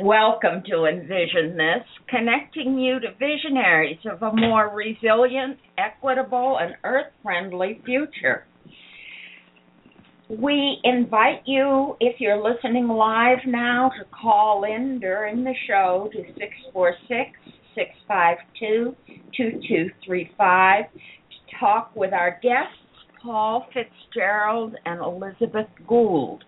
Welcome to Envision This, connecting you to visionaries of a more resilient, equitable, and earth-friendly future. We invite you, if you're listening live now, to call in during the show to 646-652-2235 to talk with our guests, Paul Fitzgerald and Elizabeth Gould.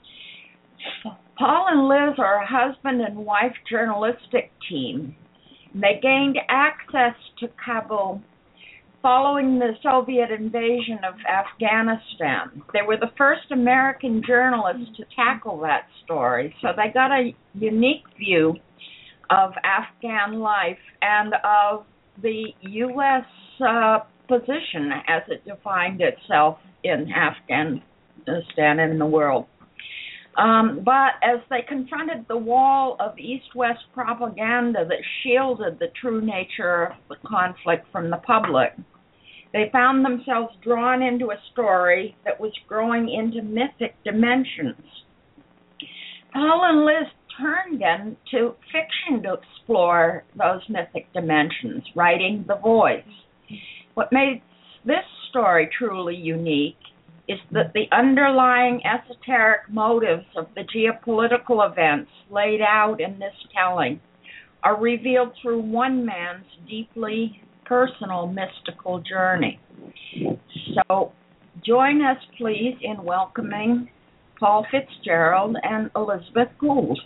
Paul and Liz are a husband and wife journalistic team. They gained access to Kabul following the Soviet invasion of Afghanistan. They were the first American journalists to tackle that story, so they got a unique view of Afghan life and of the U.S. Position as it defined itself in Afghanistan and in the world. But as they confronted the wall of East-West propaganda that shielded the true nature of the conflict from the public, they found themselves drawn into a story that was growing into mythic dimensions. Paul and Liz turned then to fiction to explore those mythic dimensions, writing The Voice. What makes this story truly unique is that the underlying esoteric motives of the geopolitical events laid out in this telling are revealed through one man's deeply personal mystical journey. So join us, please, in welcoming Paul Fitzgerald and Elizabeth Gould.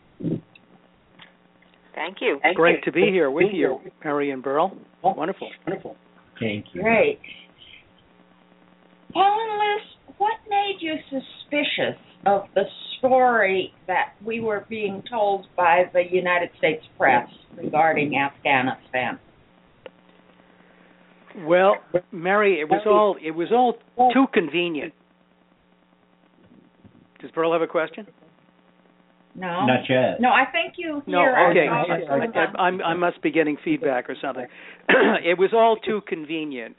Thank you. Great to be here with you, Perry and Burl. Wonderful. Thank you. Great. Paul and Liz, what made you suspicious of the story that we were being told by the United States press regarding Afghanistan? Well, Mary, it was all too convenient. Does Burl have a question? No. Not yet. No, I think you hear. No, okay. I must be getting feedback or something. It was all too convenient.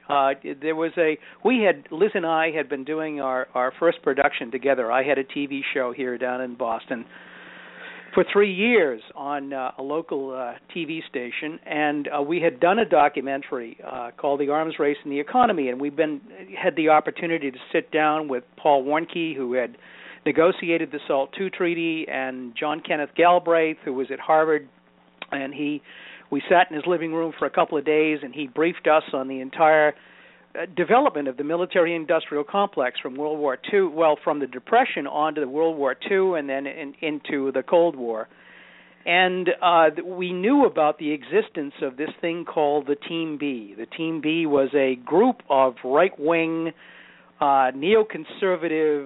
Liz and I had been doing our first production together. I had a TV show here down in Boston for 3 years on a local TV station, and we had done a documentary called The Arms Race and the Economy, and had the opportunity to sit down with Paul Warnke, who had negotiated the SALT II treaty, and John Kenneth Galbraith, who was at Harvard, and we sat in his living room for a couple of days, and he briefed us on the entire development of the military-industrial complex from World War II, from the Depression on to the World War II and then into the Cold War. And we knew about the existence of this thing called the Team B. The Team B was a group of right-wing neoconservative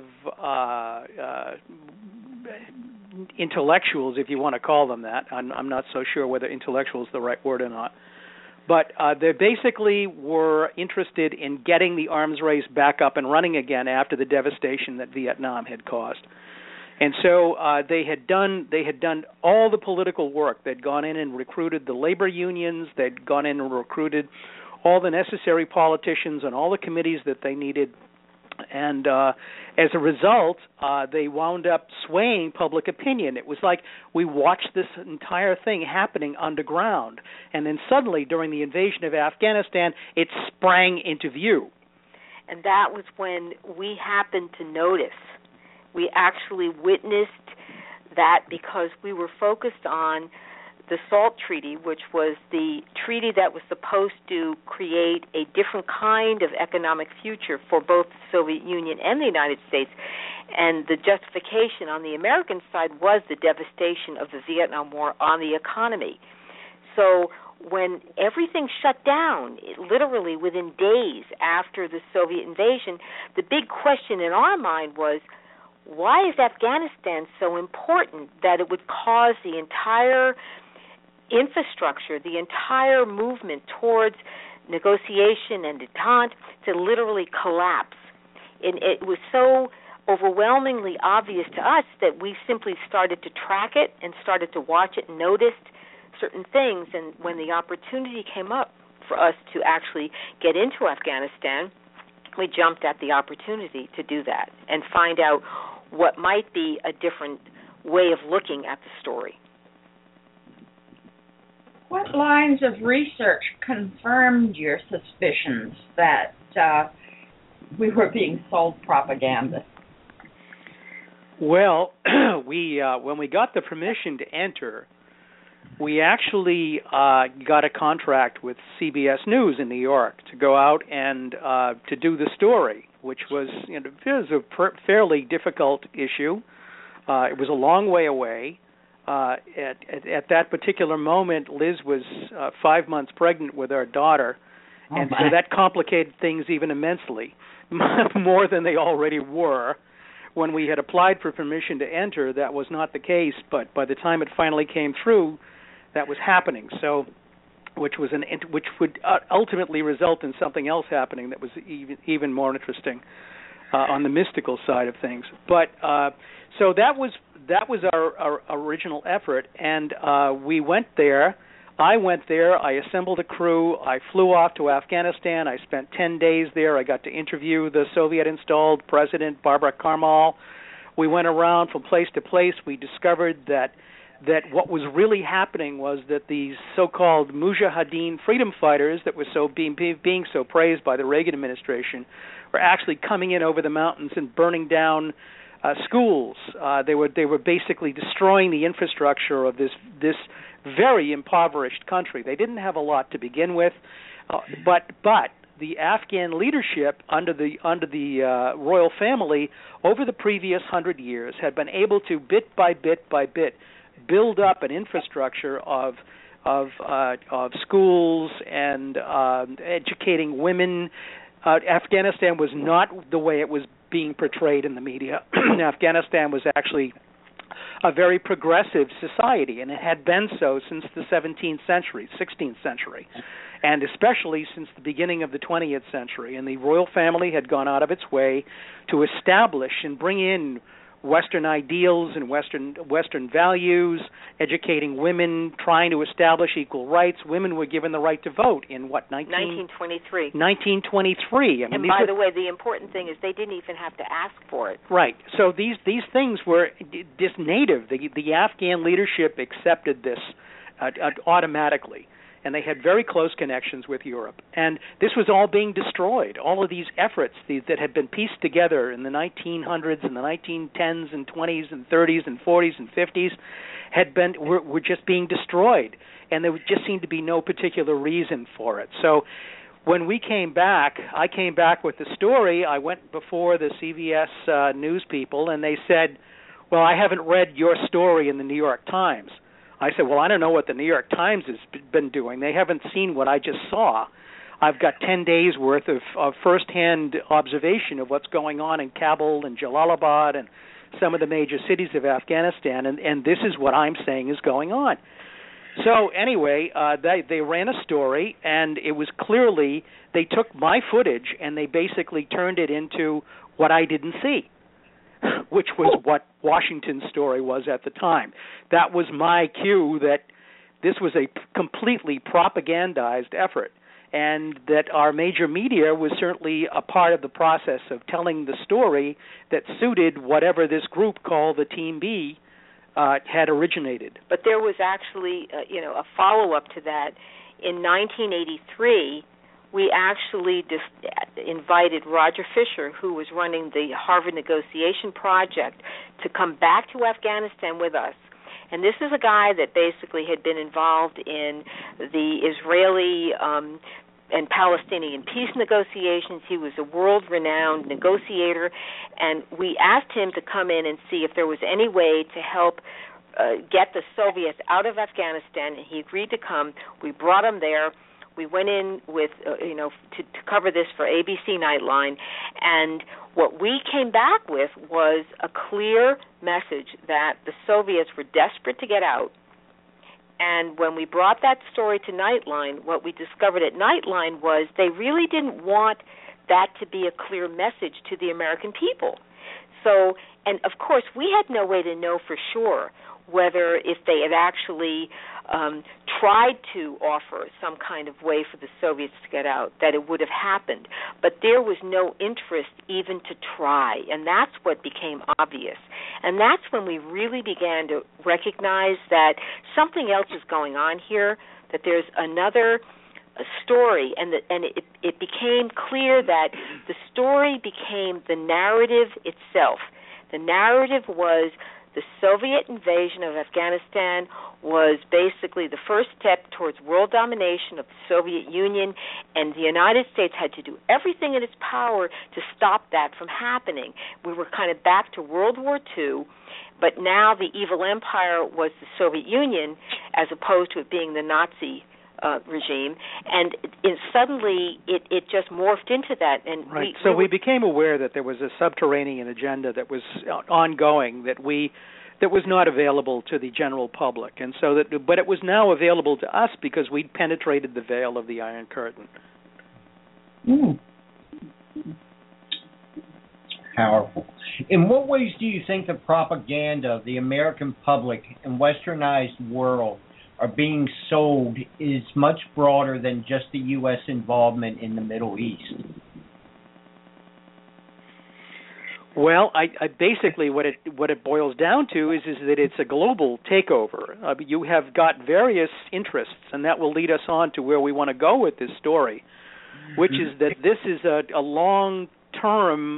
intellectuals, if you want to call them that. I'm not so sure whether intellectual is the right word or not. But they basically were interested in getting the arms race back up and running again after the devastation that Vietnam had caused. And so they had done all the political work. They'd gone in and recruited the labor unions. They'd gone in and recruited all the necessary politicians and all the committees that they needed. And as a result, they wound up swaying public opinion. It was like we watched this entire thing happening underground. And then suddenly, during the invasion of Afghanistan, it sprang into view. And that was when we happened to notice. We actually witnessed that because we were focused on the SALT Treaty, which was the treaty that was supposed to create a different kind of economic future for both the Soviet Union and the United States. And the justification on the American side was the devastation of the Vietnam War on the economy. So when everything shut down, literally within days after the Soviet invasion, the big question in our mind was, why is Afghanistan so important that it would cause the entire infrastructure, the entire movement towards negotiation and detente to literally collapse? And it was so overwhelmingly obvious to us that we simply started to track it and started to watch it and noticed certain things. And when the opportunity came up for us to actually get into Afghanistan, we jumped at the opportunity to do that and find out what might be a different way of looking at the story. What lines of research confirmed your suspicions that we were being sold propaganda? Well, when we got the permission to enter, we actually got a contract with CBS News in New York to go out and to do the story, which was, it was a fairly difficult issue. It was a long way away. At that particular moment, Liz was 5 months pregnant with our daughter, and so that complicated things even immensely, more than they already were. When we had applied for permission to enter, that was not the case, but by the time it finally came through, that was happening. So, which would ultimately result in something else happening that was even more interesting on the mystical side of things. But so that was our original effort, and we went there. I went there. I assembled a crew. I flew off to Afghanistan. I spent 10 days there. I got to interview the Soviet-installed President, Barbara Karmal. We went around from place to place. We discovered that what was really happening was that these so-called Mujahideen freedom fighters that were being so praised by the Reagan administration were actually coming in over the mountains and burning down schools. They were basically destroying the infrastructure of this very impoverished country. They didn't have a lot to begin with, but the Afghan leadership under the royal family over the previous 100 years had been able to bit by bit build up an infrastructure of schools and educating women. Afghanistan was not the way it was being portrayed in the media. Afghanistan was actually a very progressive society, and it had been so since the 17th century, 16th century, and especially since the beginning of the 20th century. And the royal family had gone out of its way to establish and bring in Western ideals and Western values, educating women, trying to establish equal rights. Women were given the right to vote in 1923. 1923. And by the way, the important thing is they didn't even have to ask for it. Right. So these things were just native. The Afghan leadership accepted this automatically. And they had very close connections with Europe. And this was all being destroyed. All of these efforts that had been pieced together in the 1900s and the 1910s and 20s and 30s and 40s and 50s were just being destroyed. And there just seemed to be no particular reason for it. So when we came back, I came back with the story. I went before the CBS News people, and they said, well, I haven't read your story in the New York Times. I said, well, I don't know what the New York Times has been doing. They haven't seen what I just saw. I've got 10 days' worth of firsthand observation of what's going on in Kabul and Jalalabad and some of the major cities of Afghanistan, and this is what I'm saying is going on. So anyway, they ran a story, and it was clearly they took my footage and they basically turned it into what I didn't see, which was what Washington's story was at the time. That was my cue that this was a completely propagandized effort, and that our major media was certainly a part of the process of telling the story that suited whatever this group called the Team B had originated. But there was actually, a follow-up to that. In 1983, we actually invited Roger Fisher, who was running the Harvard Negotiation Project, to come back to Afghanistan with us. And this is a guy that basically had been involved in the Israeli and Palestinian peace negotiations. He was a world-renowned negotiator, and we asked him to come in and see if there was any way to help get the Soviets out of Afghanistan, and he agreed to come. We brought him there. We went in with, to cover this for ABC Nightline, and what we came back with was a clear message that the Soviets were desperate to get out. And when we brought that story to Nightline, what we discovered at Nightline was they really didn't want that to be a clear message to the American people. So, and of course, we had no way to know for sure whether if they had actually tried to offer some kind of way for the Soviets to get out, that it would have happened. But there was no interest even to try, and that's what became obvious. And that's when we really began to recognize that something else is going on here, that there's another story, and it became clear that the story became the narrative itself. The narrative was the Soviet invasion of Afghanistan was basically the first step towards world domination of the Soviet Union, and the United States had to do everything in its power to stop that from happening. We were kind of back to World War II, but now the evil empire was the Soviet Union as opposed to it being the Nazi regime, and suddenly it just morphed into that. And right. We became aware that there was a subterranean agenda that was ongoing that was not available to the general public, and but it was now available to us because we'd penetrated the veil of the Iron Curtain. Mm. Powerful. In what ways do you think the propaganda of the American public and westernized world are being sold is much broader than just the U.S. involvement in the Middle East? Well, I basically what it boils down to is that it's a global takeover. You have got various interests, and that will lead us on to where we want to go with this story, which is that this is a long-term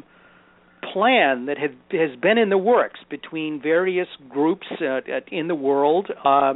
plan that has been in the works between various groups in the world.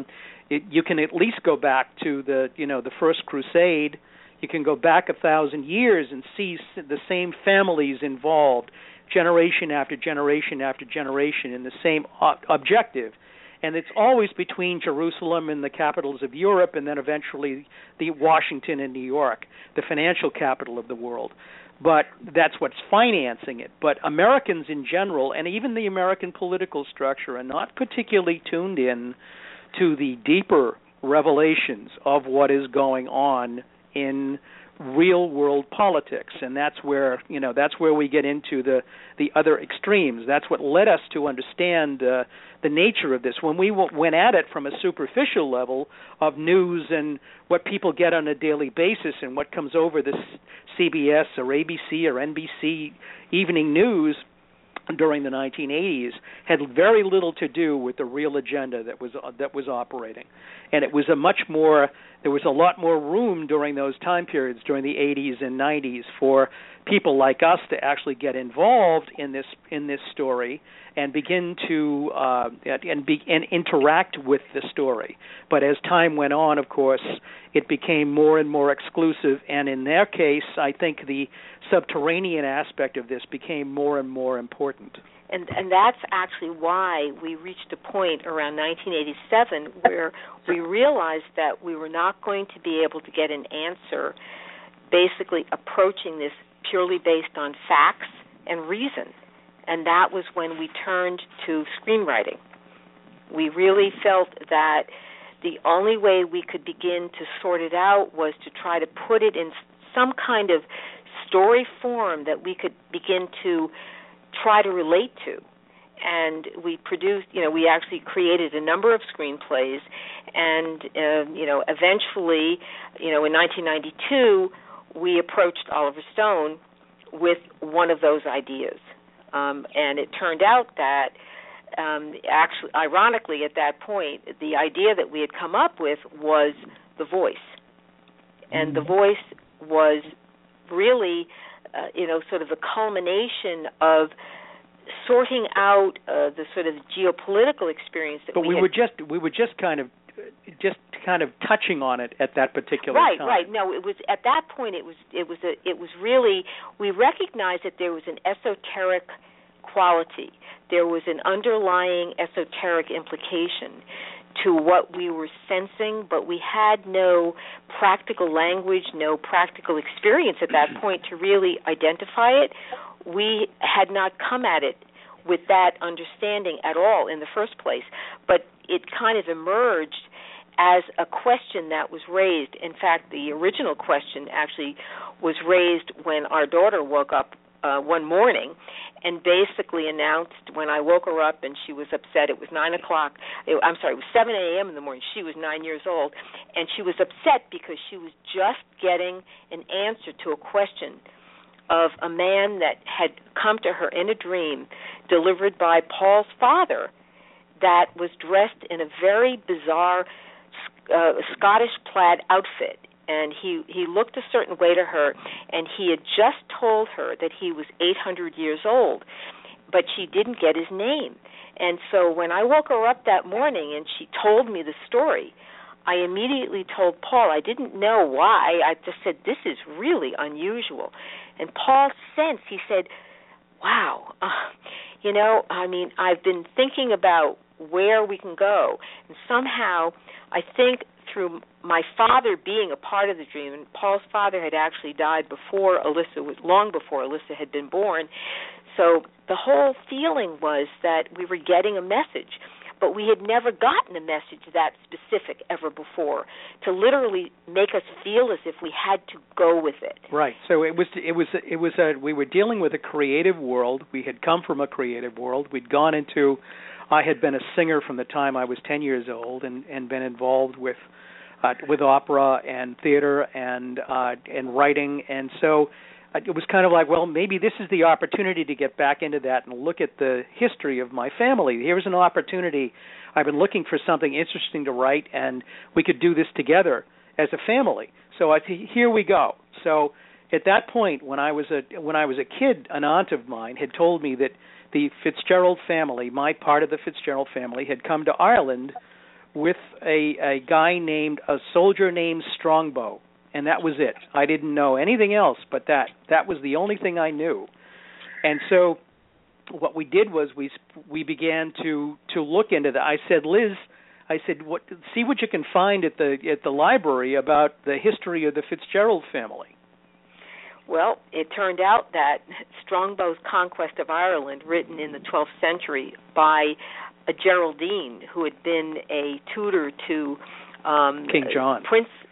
You can at least go back to the First Crusade. You can go back 1,000 years and see the same families involved, generation after generation after generation, in the same objective. And it's always between Jerusalem and the capitals of Europe, and then eventually the Washington and New York, the financial capital of the world. But that's what's financing it. But Americans in general, and even the American political structure, are not particularly tuned in to the deeper revelations of what is going on in real world politics, and that's where we get into the other extremes. That's what led us to understand the nature of this. When we went at it from a superficial level of news and what people get on a daily basis and what comes over the CBS or ABC or NBC evening news during the 1980s, had very little to do with the real agenda that was operating, and it was there was a lot more room during those time periods, during the 80s and 90s, for people like us to actually get involved in this story and begin to and interact with the story. But as time went on, of course, it became more and more exclusive, and in their case, I think the subterranean aspect of this became more and more important. And that's actually why we reached a point around 1987 where we realized that we were not going to be able to get an answer basically approaching this purely based on facts and reason. And that was when we turned to screenwriting. We really felt that the only way we could begin to sort it out was to try to put it in some kind of story form that we could begin to try to relate to. And we produced, we actually created a number of screenplays, and, eventually, in 1992, we approached Oliver Stone with one of those ideas. And it turned out that, actually, ironically, at that point, the idea that we had come up with was The Voice. And The Voice was really, sort of a culmination of sorting out the sort of geopolitical experience that we were just kind of touching on it at that particular time. Right. No, it was at that point. It was really, we recognized that there was an esoteric quality. There was an underlying esoteric implication to what we were sensing, but we had no practical language, no practical experience at that point to really identify it. We had not come at it with that understanding at all in the first place, but it kind of emerged as a question that was raised. In fact, the original question actually was raised when our daughter woke up one morning and basically announced, when I woke her up and she was upset, it was 9 o'clock, it was 7 a.m. in the morning, she was 9 years old, and she was upset because she was just getting an answer to a question of a man that had come to her in a dream delivered by Paul's father that was dressed in a very bizarre Scottish plaid outfit, and he looked a certain way to her, and he had just told her that he was 800 years old, but she didn't get his name. And so when I woke her up that morning and she told me the story, I immediately told Paul. I didn't know why. I just said, this is really unusual. And Paul sensed, he said, wow, I've been thinking about where we can go. And somehow I think through my father being a part of the dream, and Paul's father had actually died long before Alyssa had been born, so the whole feeling was that we were getting a message, but we had never gotten a message that specific ever before, to literally make us feel as if we had to go with it. Right. So we were dealing with a creative world. We had come from a creative world. I had been a singer from the time I was 10 years old, and been involved with opera and theater and writing, and so it was kind of like, well, maybe this is the opportunity to get back into that and look at the history of my family. Here's an opportunity. I've been looking for something interesting to write, and we could do this together as a family. So here we go. So at that point, when I was a kid, an aunt of mine had told me that the Fitzgerald family, my part of the Fitzgerald family, had come to Ireland with a soldier named Strongbow. And that was it. I didn't know anything else but that. That was the only thing I knew. And so what we did was we began to look into that. I said, Liz, see what you can find at the library about the history of the Fitzgerald family. Well, it turned out that Strongbow's Conquest of Ireland, written in the 12th century by a Geraldine who had been a tutor to King John.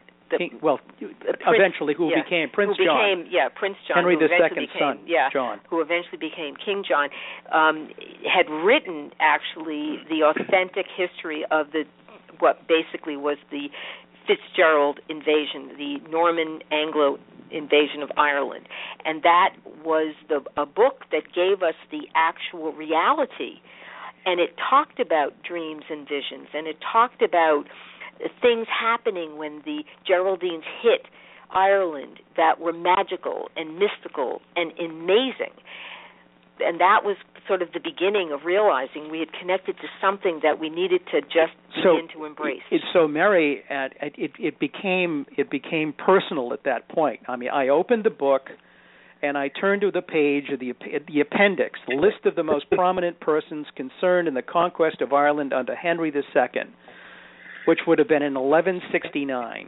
Eventually, who became Prince John. Prince John. Henry II's son, John. Who eventually became King John, had written, actually, the authentic history of what basically was the Fitzgerald invasion, the Norman Anglo invasion of Ireland. And that was a book that gave us the actual reality. And it talked about dreams and visions, and it talked about things happening when the Geraldines hit Ireland that were magical and mystical and amazing. And that was sort of the beginning of realizing we had connected to something that we needed to just begin to embrace. So, Mary, it became personal at that point. I mean, I opened the book and I turned to the page of the appendix, the list of the most prominent persons concerned in the conquest of Ireland under Henry II, which would have been in 1169,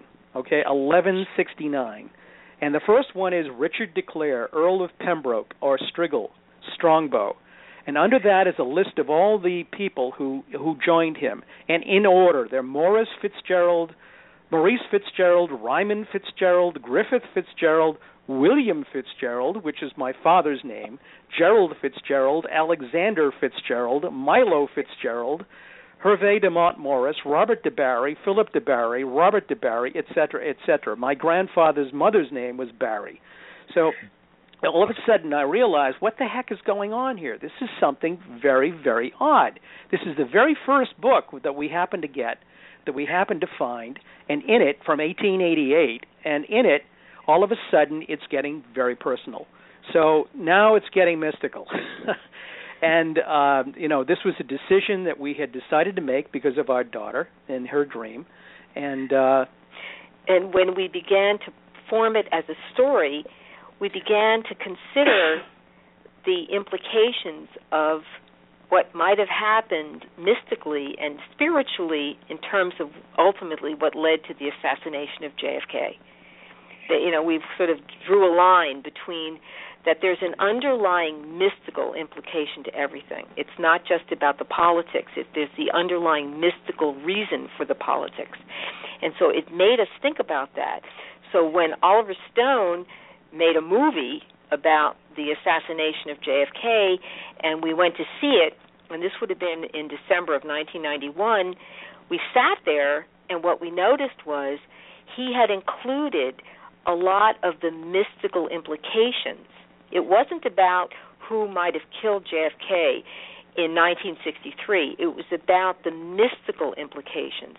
1169. And the first one is Richard de Clare, Earl of Pembroke, or Strongbow. And under that is a list of all the people who joined him. And in order, they're Maurice Fitzgerald, Ryman Fitzgerald, Griffith Fitzgerald, William Fitzgerald, which is my father's name, Gerald Fitzgerald, Alexander Fitzgerald, Milo Fitzgerald, Hervé de Montmoris, Robert de Barry, Philip de Barry, Robert de Barry, etc., etc. My grandfather's mother's name was Barry. So all of a sudden I realized, what the heck is going on here? This is something very, very odd. This is the very first book that we happened to get, that we happened to find, and in it, from 1888, and in it, all of a sudden, it's getting very personal. So now it's getting mystical. And, this was a decision that we had decided to make because of our daughter and her dream. And when we began to form it as a story, we began to consider the implications of what might have happened mystically and spiritually in terms of ultimately what led to the assassination of JFK. We've sort of drew a line between that there's an underlying mystical implication to everything. It's not just about the politics. There's the underlying mystical reason for the politics. And so it made us think about that. So when Oliver Stone made a movie about the assassination of JFK, and we went to see it, and this would have been in December of 1991, we sat there, and what we noticed was he had included a lot of the mystical implications. It wasn't about who might have killed JFK in 1963. It was about the mystical implications.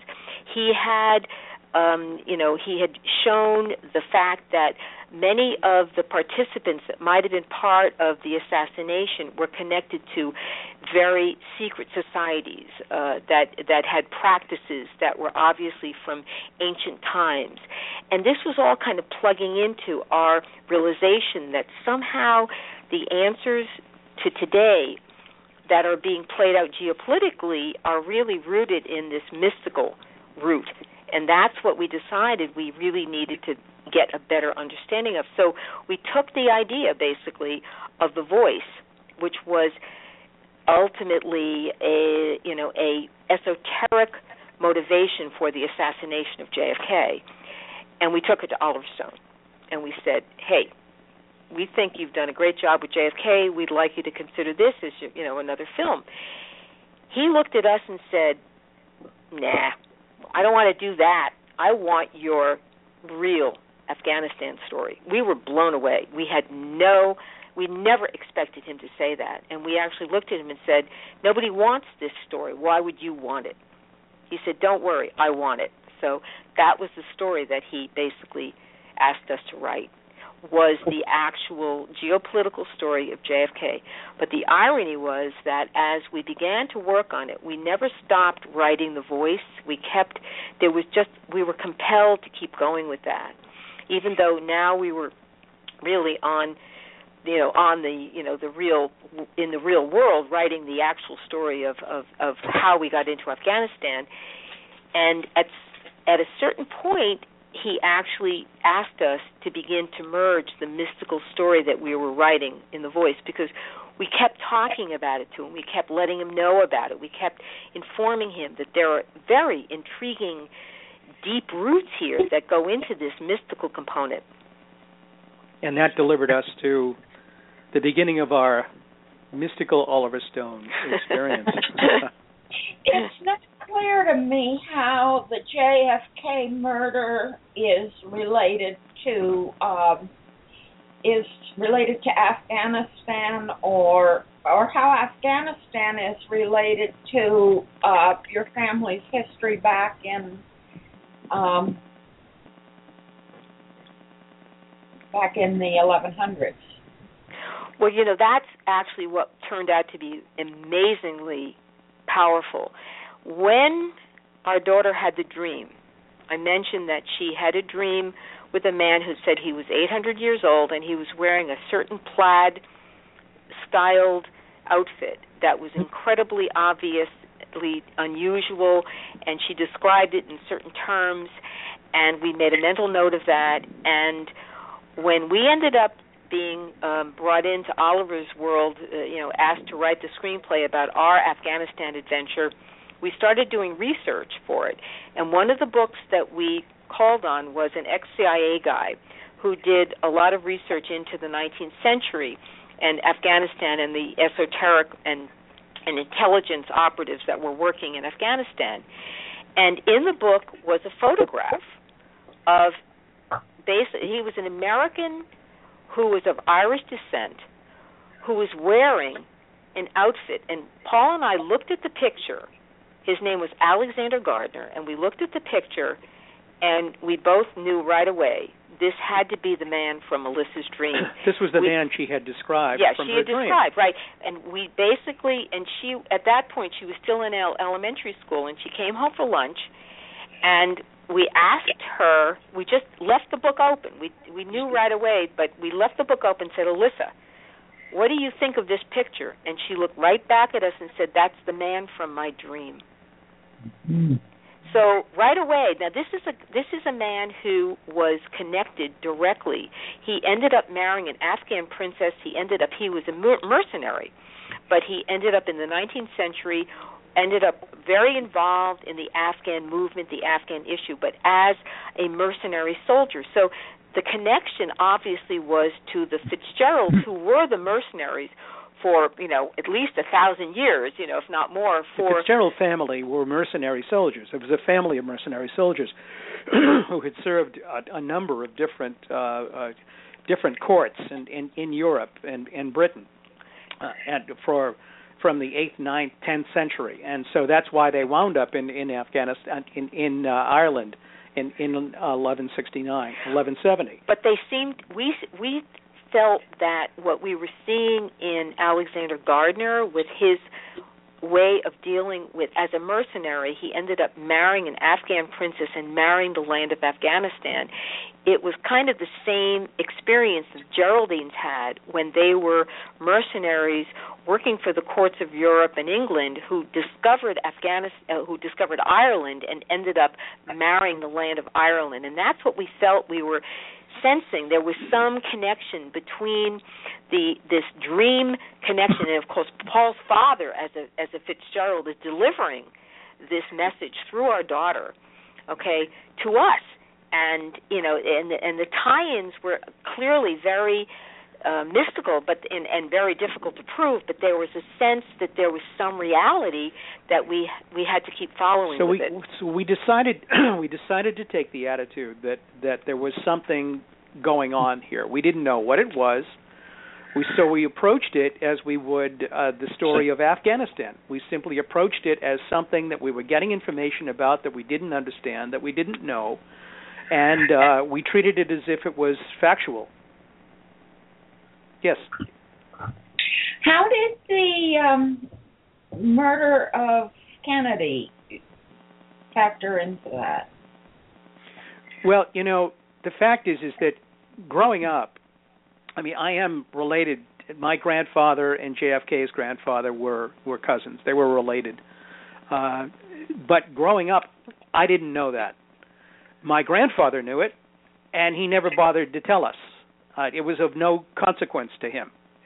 He had, he had shown the fact that many of the participants that might have been part of the assassination were connected to very secret societies that had practices that were obviously from ancient times. And this was all kind of plugging into our realization that somehow the answers to today that are being played out geopolitically are really rooted in this mystical root. And that's what we decided we really needed to get a better understanding of. So we took the idea, basically, of the voice, which was ultimately a esoteric motivation for the assassination of JFK, and we took it to Oliver Stone. And we said, hey, we think you've done a great job with JFK. We'd like you to consider this as another film. He looked at us and said, nah, I don't want to do that. I want your real Afghanistan story. We were blown away. We never expected him to say that. And we actually looked at him and said, nobody wants this story. Why would you want it? He said, don't worry, I want it. So that was the story that he basically asked us to write, was the actual geopolitical story of JFK. But the irony was that as we began to work on it, we never stopped writing the voice. We were compelled to keep going with that, even though now we were really in the real world, writing the actual story of how we got into Afghanistan. And at a certain point, he actually asked us to begin to merge the mystical story that we were writing in the voice, because we kept talking about it to him. We kept letting him know about it. We kept informing him that there are very intriguing, deep roots here that go into this mystical component. And that delivered us to the beginning of our mystical Oliver Stone experience. It's not clear to me how the JFK murder is related to Afghanistan, or how Afghanistan is related to your family's history back in the 1100s. Well, that's actually what turned out to be amazingly powerful. When our daughter had the dream, I mentioned that she had a dream with a man who said he was 800 years old and he was wearing a certain plaid-styled outfit that was incredibly obviously unusual, and she described it in certain terms, and we made a mental note of that. And when we ended up being brought into Oliver's world, asked to write the screenplay about our Afghanistan adventure, we started doing research for it. And one of the books that we called on was an ex-CIA guy who did a lot of research into the 19th century and Afghanistan and the esoteric and intelligence operatives that were working in Afghanistan. And in the book was a photograph of he was an American who was of Irish descent, who was wearing an outfit. And Paul and I looked at the picture. His name was Alexander Gardner, and we looked at the picture, and we both knew right away this had to be the man from Melissa's dream. This was the man she had described from her dream. Yeah, she had described, right. And we basically, and she, at that point, she was still in elementary school, and she came home for lunch, and we asked her, we just left the book open. We knew right away, but we left the book open and said, Alyssa, what do you think of this picture? And she looked right back at us and said, that's the man from my dream. Mm-hmm. So right away, now this is a man who was connected directly. He ended up marrying an Afghan princess. He was a mercenary, but he ended up in the 19th century, ended up very involved in the Afghan movement, the Afghan issue, but as a mercenary soldier. So the connection obviously was to the Fitzgeralds, who were the mercenaries for, at least 1,000 years, if not more. The Fitzgerald family were mercenary soldiers. It was a family of mercenary soldiers who had served a number of different courts in Europe and Britain, and for from the 8th, 9th, 10th century, and so that's why they wound up in Afghanistan, in Ireland, in 1169, 1170. But they seemed we felt that what we were seeing in Alexander Gardner with his way of dealing with, as a mercenary, he ended up marrying an Afghan princess and marrying the land of Afghanistan. It was kind of the same experience that Geraldines had when they were mercenaries working for the courts of Europe and England, who discovered Ireland and ended up marrying the land of Ireland. And that's what we felt we were sensing. There was some connection between this dream connection, and of course Paul's father, as a Fitzgerald, is delivering this message through our daughter, to us. And and the tie-ins were clearly very mystical, and very difficult to prove. But there was a sense that there was some reality that we had to keep following. So we decided to take the attitude that there was something going on here. We didn't know what it was. So we approached it as we would the story of Afghanistan. We simply approached it as something that we were getting information about that we didn't understand, that we didn't know. And we treated it as if it was factual. Yes. How did the murder of Kennedy factor into that? Well, the fact is that growing up, I am related. My grandfather and JFK's grandfather were cousins. They were related. But growing up, I didn't know that. My grandfather knew it, and he never bothered to tell us. It was of no consequence to him.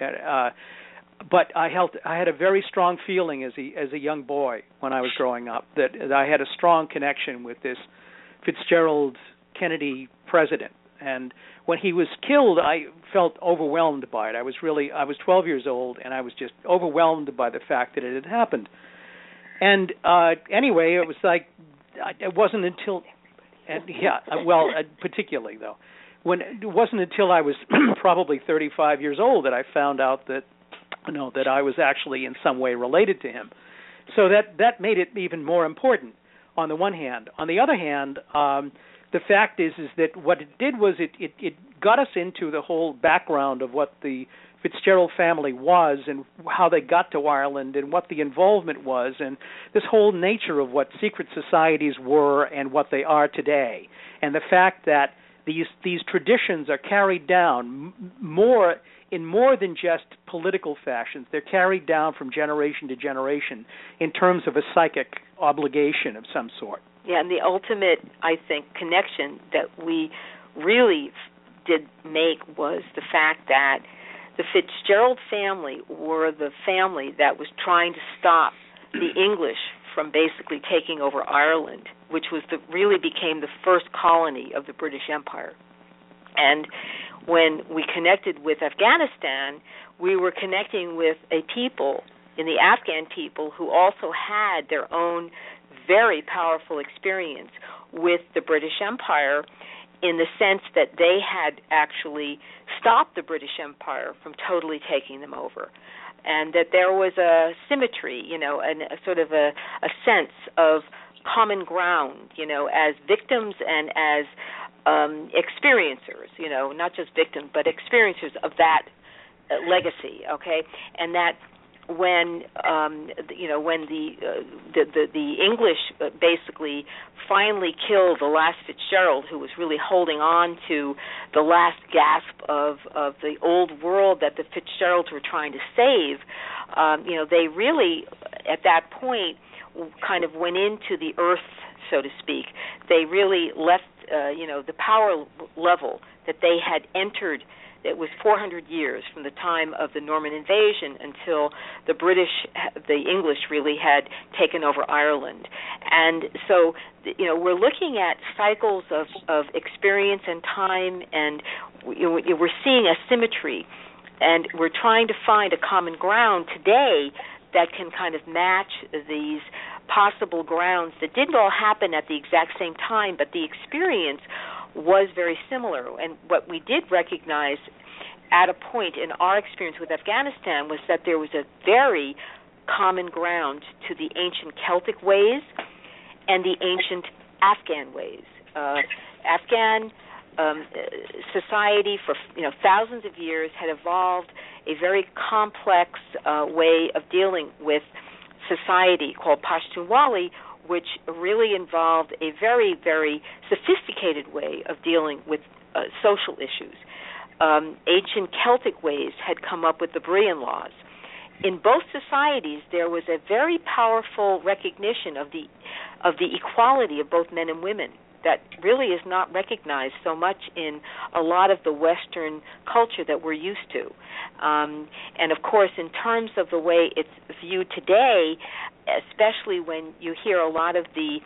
But I had a very strong feeling as a young boy when I was growing up that I had a strong connection with this Fitzgerald Kennedy president. And when he was killed, I felt overwhelmed by it. I was 12 years old, and I was just overwhelmed by the fact that it had happened. And anyway, it was like it wasn't until. Particularly though, it wasn't until I was probably 35 years old that I found out that I was actually in some way related to him. So that made it even more important on the one hand. On the other hand, the fact is that what it did was it got us into the whole background of what the Fitzgerald family was and how they got to Ireland and what the involvement was and this whole nature of what secret societies were and what they are today. And the fact that these traditions are carried down in more than just political fashions. They're carried down from generation to generation in terms of a psychic obligation of some sort. Yeah, and the ultimate, I think, connection that we really did make was the fact that the Fitzgerald family were the family that was trying to stop the English from basically taking over Ireland, which really became the first colony of the British Empire. And when we connected with Afghanistan, we were connecting with a people, in the Afghan people, who also had their own very powerful experience with the British Empire, in the sense that they had actually stopped the British Empire from totally taking them over, and that there was a symmetry, and a sort of a sense of common ground, as victims and as experiencers, not just victims, but experiencers of that legacy, and that when the English basically finally killed the last Fitzgerald, who was really holding on to the last gasp of the old world that the Fitzgeralds were trying to save, they really at that point kind of went into the earth, so to speak. They really left the power level that they had entered. It was 400 years from the time of the Norman invasion until the English really had taken over Ireland. And so, we're looking at cycles of experience and time, and we're seeing a symmetry, and we're trying to find a common ground today that can kind of match these possible grounds that didn't all happen at the exact same time, but the experience was very similar. And what we did recognize at a point in our experience with Afghanistan was that there was a very common ground to the ancient Celtic ways and the ancient Afghan ways. Afghan society for thousands of years had evolved a very complex way of dealing with society called Pashtunwali, which really involved a very, very sophisticated way of dealing with social issues. Ancient Celtic ways had come up with the Berean laws. In both societies, there was a very powerful recognition of the equality of both men and women that really is not recognized so much in a lot of the Western culture that we're used to. And of course, in terms of the way it's viewed today, especially when you hear a lot of the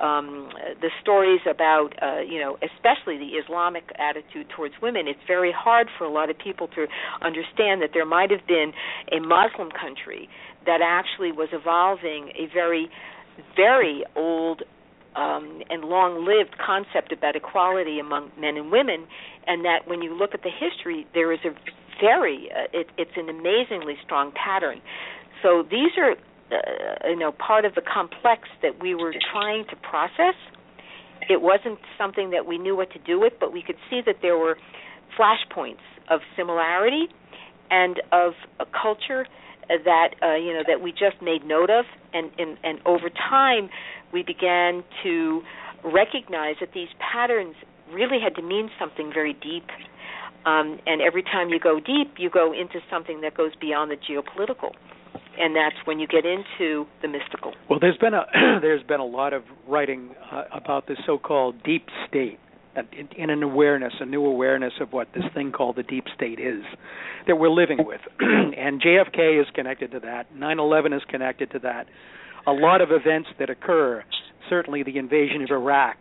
stories about, especially the Islamic attitude towards women, it's very hard for a lot of people to understand that there might have been a Muslim country that actually was evolving a very, very old and long-lived concept about equality among men and women, and that when you look at the history, there is a it's an amazingly strong pattern. So these are part of the complex that we were trying to process. It wasn't something that we knew what to do with, but we could see that there were flashpoints of similarity and of a culture that that we just made note of, and over time we began to recognize that these patterns really had to mean something very deep. And every time you go deep, you go into something that goes beyond the geopolitical. And that's when you get into the mystical. Well, there's been a lot of writing about this so-called deep state, in a new awareness of what this thing called the deep state is that we're living with. And JFK is connected to that. 9/11 is connected to that. A lot of events that occur, certainly the invasion of Iraq,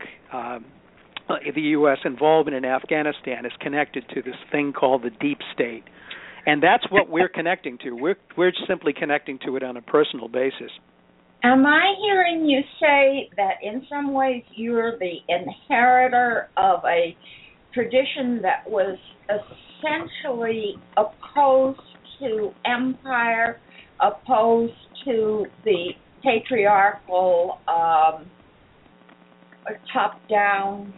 the U.S. involvement in Afghanistan is connected to this thing called the deep state. And that's what we're connecting to. We're simply connecting to it on a personal basis. Am I hearing you say that in some ways you're the inheritor of a tradition that was essentially opposed to empire, opposed to the patriarchal top-down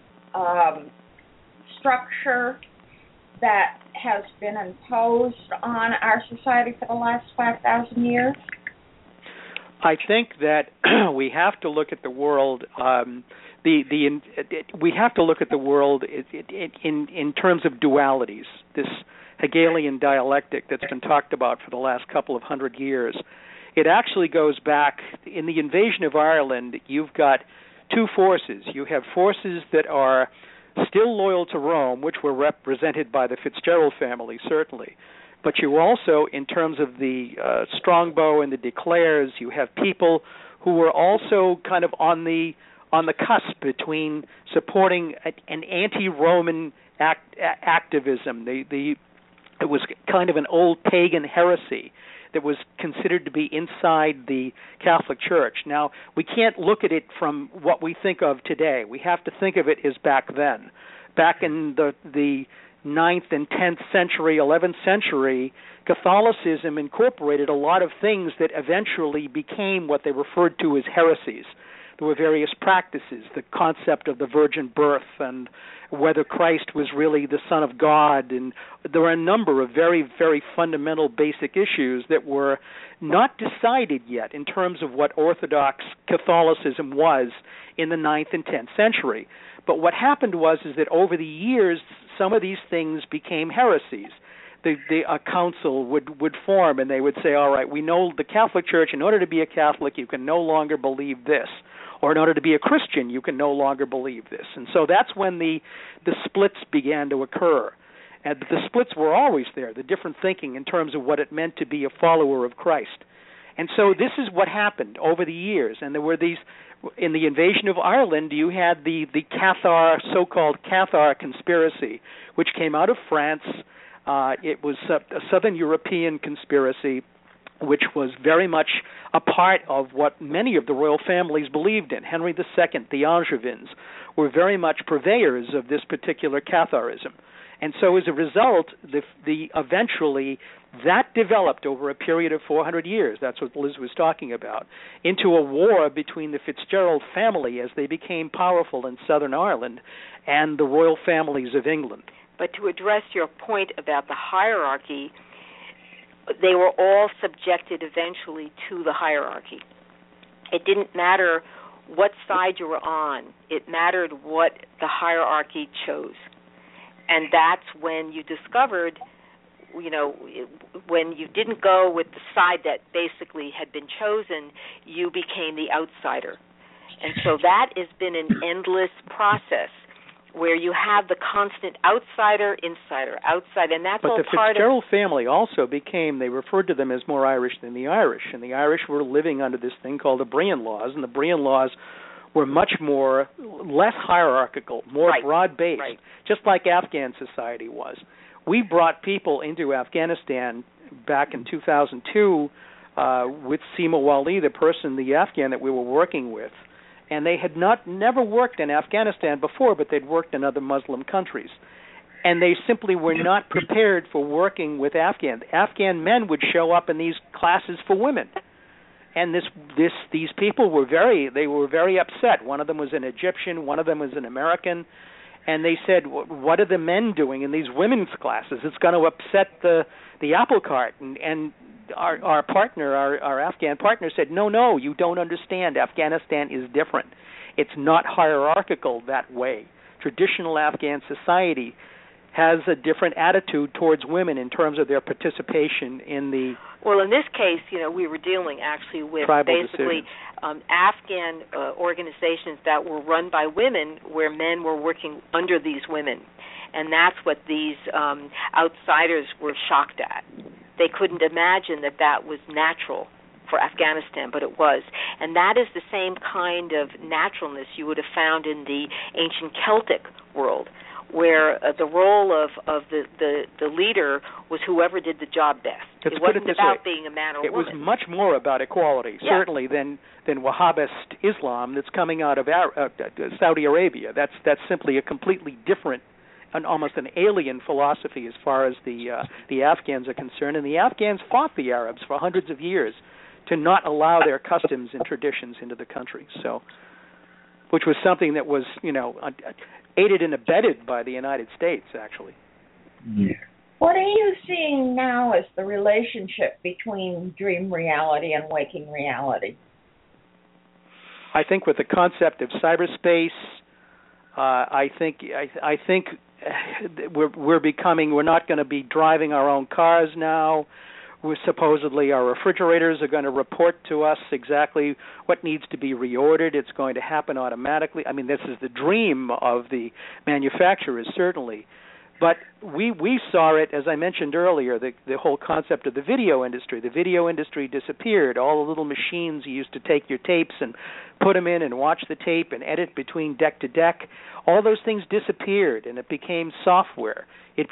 structure that has been imposed on our society for the last 5,000 years? I think that we have to look at the world. We have to look at the world in terms of dualities. This Hegelian dialectic that's been talked about for the last couple of hundred years. It actually goes back in the invasion of Ireland. You've got two forces. You have forces that are still loyal to Rome, which were represented by the Fitzgerald family, certainly. But you also, in terms of the Strongbow and the De Clares, you have people who were also kind of on the cusp between supporting an anti-Roman activism. It was kind of an old pagan heresy that was considered to be inside the Catholic Church. Now, we can't look at it from what we think of today. We have to think of it as back then. Back in the 9th and 10th century, 11th century, Catholicism incorporated a lot of things that eventually became what they referred to as heresies. There were various practices, the concept of the virgin birth and whether Christ was really the Son of God, and there were a number of very, very fundamental basic issues that were not decided yet in terms of what Orthodox Catholicism was in the 9th and 10th century. But what happened was that over the years, some of these things became heresies. A council would form, and they would say, all right, we know the Catholic Church, in order to be a Catholic, you can no longer believe this. Or in order to be a Christian, you can no longer believe this. And so that's when the splits began to occur. And the splits were always there, the different thinking in terms of what it meant to be a follower of Christ. And so this is what happened over the years. And there were these, in the invasion of Ireland, you had the Cathar, so-called Cathar conspiracy, which came out of France. It was a Southern European conspiracy, which was very much a part of what many of the royal families believed in. Henry II, the Angevins, were very much purveyors of this particular Catharism. And so as a result, eventually that developed over a period of 400 years, that's what Liz was talking about, into a war between the Fitzgerald family as they became powerful in Southern Ireland and the royal families of England. But to address your point about the hierarchy, they were all subjected eventually to the hierarchy. It didn't matter what side you were on. It mattered what the hierarchy chose. And that's when you discovered, when you didn't go with the side that basically had been chosen, you became the outsider. And so that has been an endless process where you have the constant outsider, insider, outside, and that's all part of... But the Fitzgerald family also they referred to them as more Irish than the Irish, and the Irish were living under this thing called the Brehon Laws, and the Brehon Laws were less hierarchical, more broad-based, just like Afghan society was. We brought people into Afghanistan back in 2002 with Seema Wali, the Afghan that we were working with, and they had never worked in Afghanistan before, but they'd worked in other Muslim countries. And they simply were not prepared for working with Afghans. Afghan men would show up in these classes for women. And these people were very upset. One of them was an Egyptian, one of them was an American, and they said, "What are the men doing in these women's classes? It's going to upset the apple cart." And our partner, our Afghan partner, said, "No, you don't understand. Afghanistan is different. It's not hierarchical that way. Traditional Afghan society has a different attitude towards women in terms of their participation in the..." Well, in this case, we were dealing actually with basically Afghan organizations that were run by women where men were working under these women. And that's what these outsiders were shocked at. They couldn't imagine that was natural for Afghanistan, but it was. And that is the same kind of naturalness you would have found in the ancient Celtic world, where the role of the leader was whoever did the job best. It wasn't about being a man or a woman. It was much more about equality, certainly, than Wahhabist Islam that's coming out of Saudi Arabia. That's simply a completely different, almost an alien philosophy as far as the Afghans are concerned. And the Afghans fought the Arabs for hundreds of years to not allow their customs and traditions into the country. So, which was something that was, aided and abetted by the United States, actually. Yeah. What are you seeing now as the relationship between dream reality and waking reality? I think with the concept of cyberspace, I think we're not going to be driving our own cars now. Supposedly our refrigerators are going to report to us exactly what needs to be reordered. It's going to happen automatically. I mean, this is the dream of the manufacturers, certainly. But we saw it, as I mentioned earlier, the whole concept of the video industry. The video industry disappeared. All the little machines you used to take your tapes and put them in and watch the tape and edit between deck to deck, all those things disappeared, and it became software.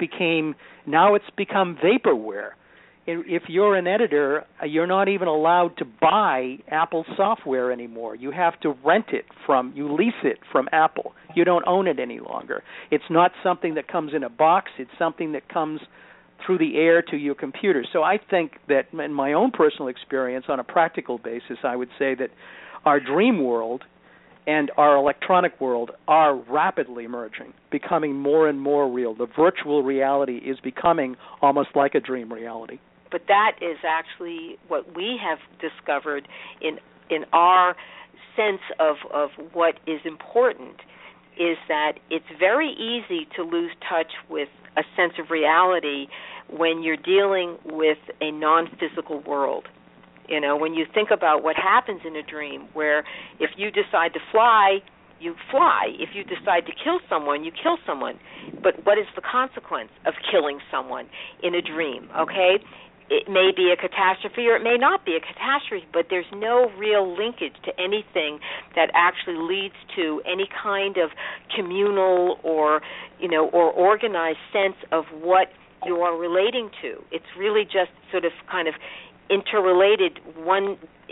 Now it's become vaporware. If you're an editor, you're not even allowed to buy Apple software anymore. You have to you lease it from Apple. You don't own it any longer. It's not something that comes in a box. It's something that comes through the air to your computer. So I think that in my own personal experience, on a practical basis, I would say that our dream world and our electronic world are rapidly merging, becoming more and more real. The virtual reality is becoming almost like a dream reality. But that is actually what we have discovered in our sense of what is important, is that it's very easy to lose touch with a sense of reality when you're dealing with a non-physical world. When you think about what happens in a dream, where if you decide to fly, you fly. If you decide to kill someone, you kill someone. But what is the consequence of killing someone in a dream, okay? It may be a catastrophe or it may not be a catastrophe, but there's no real linkage to anything that actually leads to any kind of communal or organized sense of what you are relating to. It's really just sort of kind of interrelated, one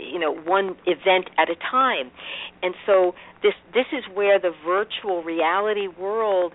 event at a time. And so this is where the virtual reality world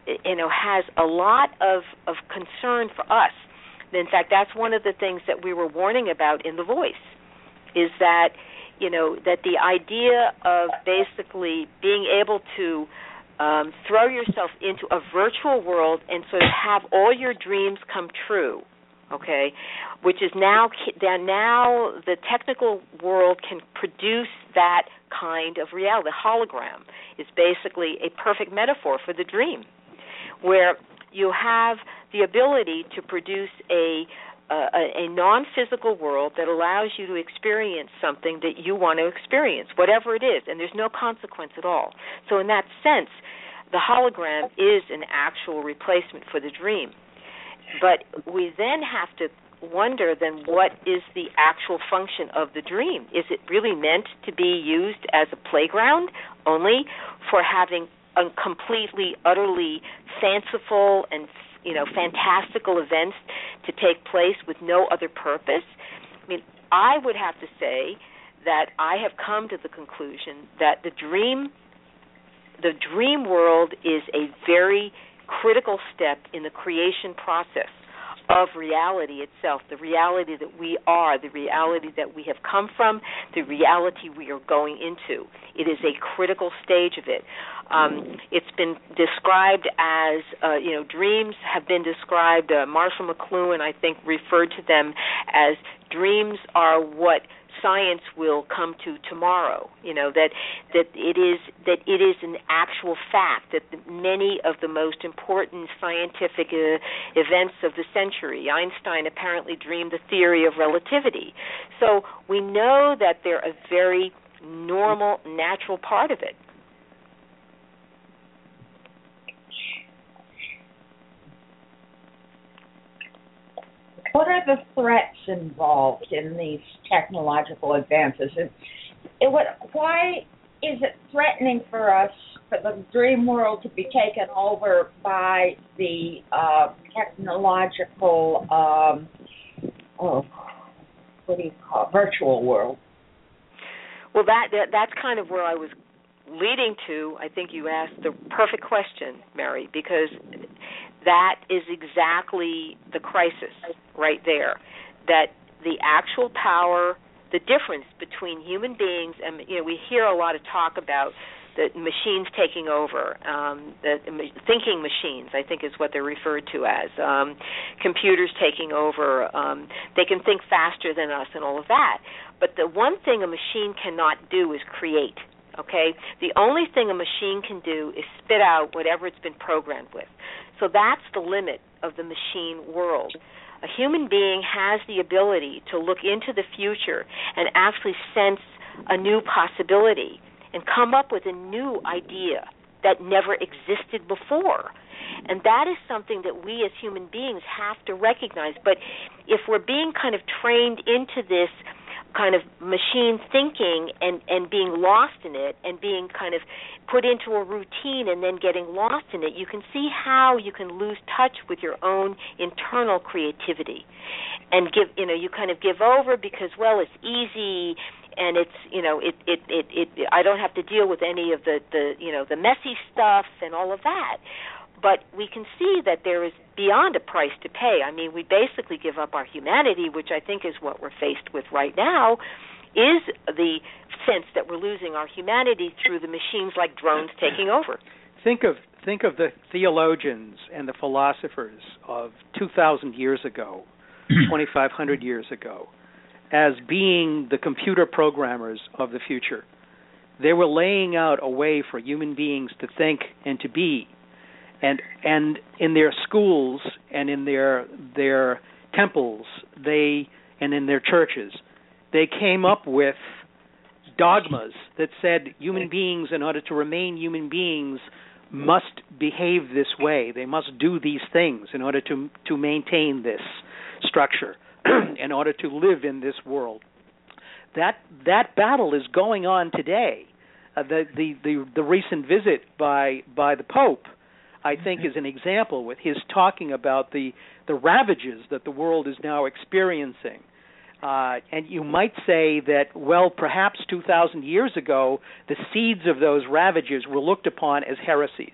has a lot of concern for us. In fact, that's one of the things that we were warning about in The Voice, is that, that the idea of basically being able to throw yourself into a virtual world and sort of have all your dreams come true, okay, which is now the technical world can produce that kind of reality. The hologram is basically a perfect metaphor for the dream, where you have the ability to produce a non-physical world that allows you to experience something that you want to experience, whatever it is, and there's no consequence at all. So in that sense, the hologram is an actual replacement for the dream. But we then have to wonder then what is the actual function of the dream? Is it really meant to be used as a playground only for having a completely, utterly fanciful and fantastical events to take place with no other purpose? I mean, I would have to say that I have come to the conclusion that the dream world is a very critical step in the creation process of reality itself, the reality that we are, the reality that we have come from, the reality we are going into. It is a critical stage of it. It's been described as, dreams have been described, Marshall McLuhan, I think, referred to them as dreams are what science will come to tomorrow. That it is an actual fact that many of the most important scientific events of the century, Einstein apparently dreamed the theory of relativity. So we know that they're a very normal, natural part of it. What are the threats involved in these technological advances? Why is it threatening for us, for the dream world to be taken over by the technological, virtual world? Well, that's kind of where I was leading to. I think you asked the perfect question, Mary, because that is exactly the crisis right there, that the actual power, the difference between human beings and, we hear a lot of talk about the machines taking over, the thinking machines, I think is what they're referred to as, computers taking over. They can think faster than us and all of that. But the one thing a machine cannot do is create. Okay? The only thing a machine can do is spit out whatever it's been programmed with. So that's the limit of the machine world. A human being has the ability to look into the future and actually sense a new possibility and come up with a new idea that never existed before. And that is something that we as human beings have to recognize. But if we're being kind of trained into this kind of machine thinking and being lost in it and being kind of put into a routine and then getting lost in it, you can see how you can lose touch with your own internal creativity and you kind of give over because, well, it's easy and it's, I don't have to deal with any of the messy stuff and all of that. But we can see that there is beyond a price to pay. I mean, we basically give up our humanity, which I think is what we're faced with right now, is the sense that we're losing our humanity through the machines like drones taking over. Think of the theologians and the philosophers of 2,000 years ago, 2,500 years ago, as being the computer programmers of the future. They were laying out a way for human beings to think and to be. And in their schools and in their temples, and in their churches, they came up with dogmas that said human beings, in order to remain human beings, must behave this way. They must do these things in order to maintain this structure, in order to live in this world. That battle is going on today. The recent visit by the Pope, I think, is an example with his talking about the ravages that the world is now experiencing. And you might say that, well, perhaps 2,000 years ago, the seeds of those ravages were looked upon as heresies.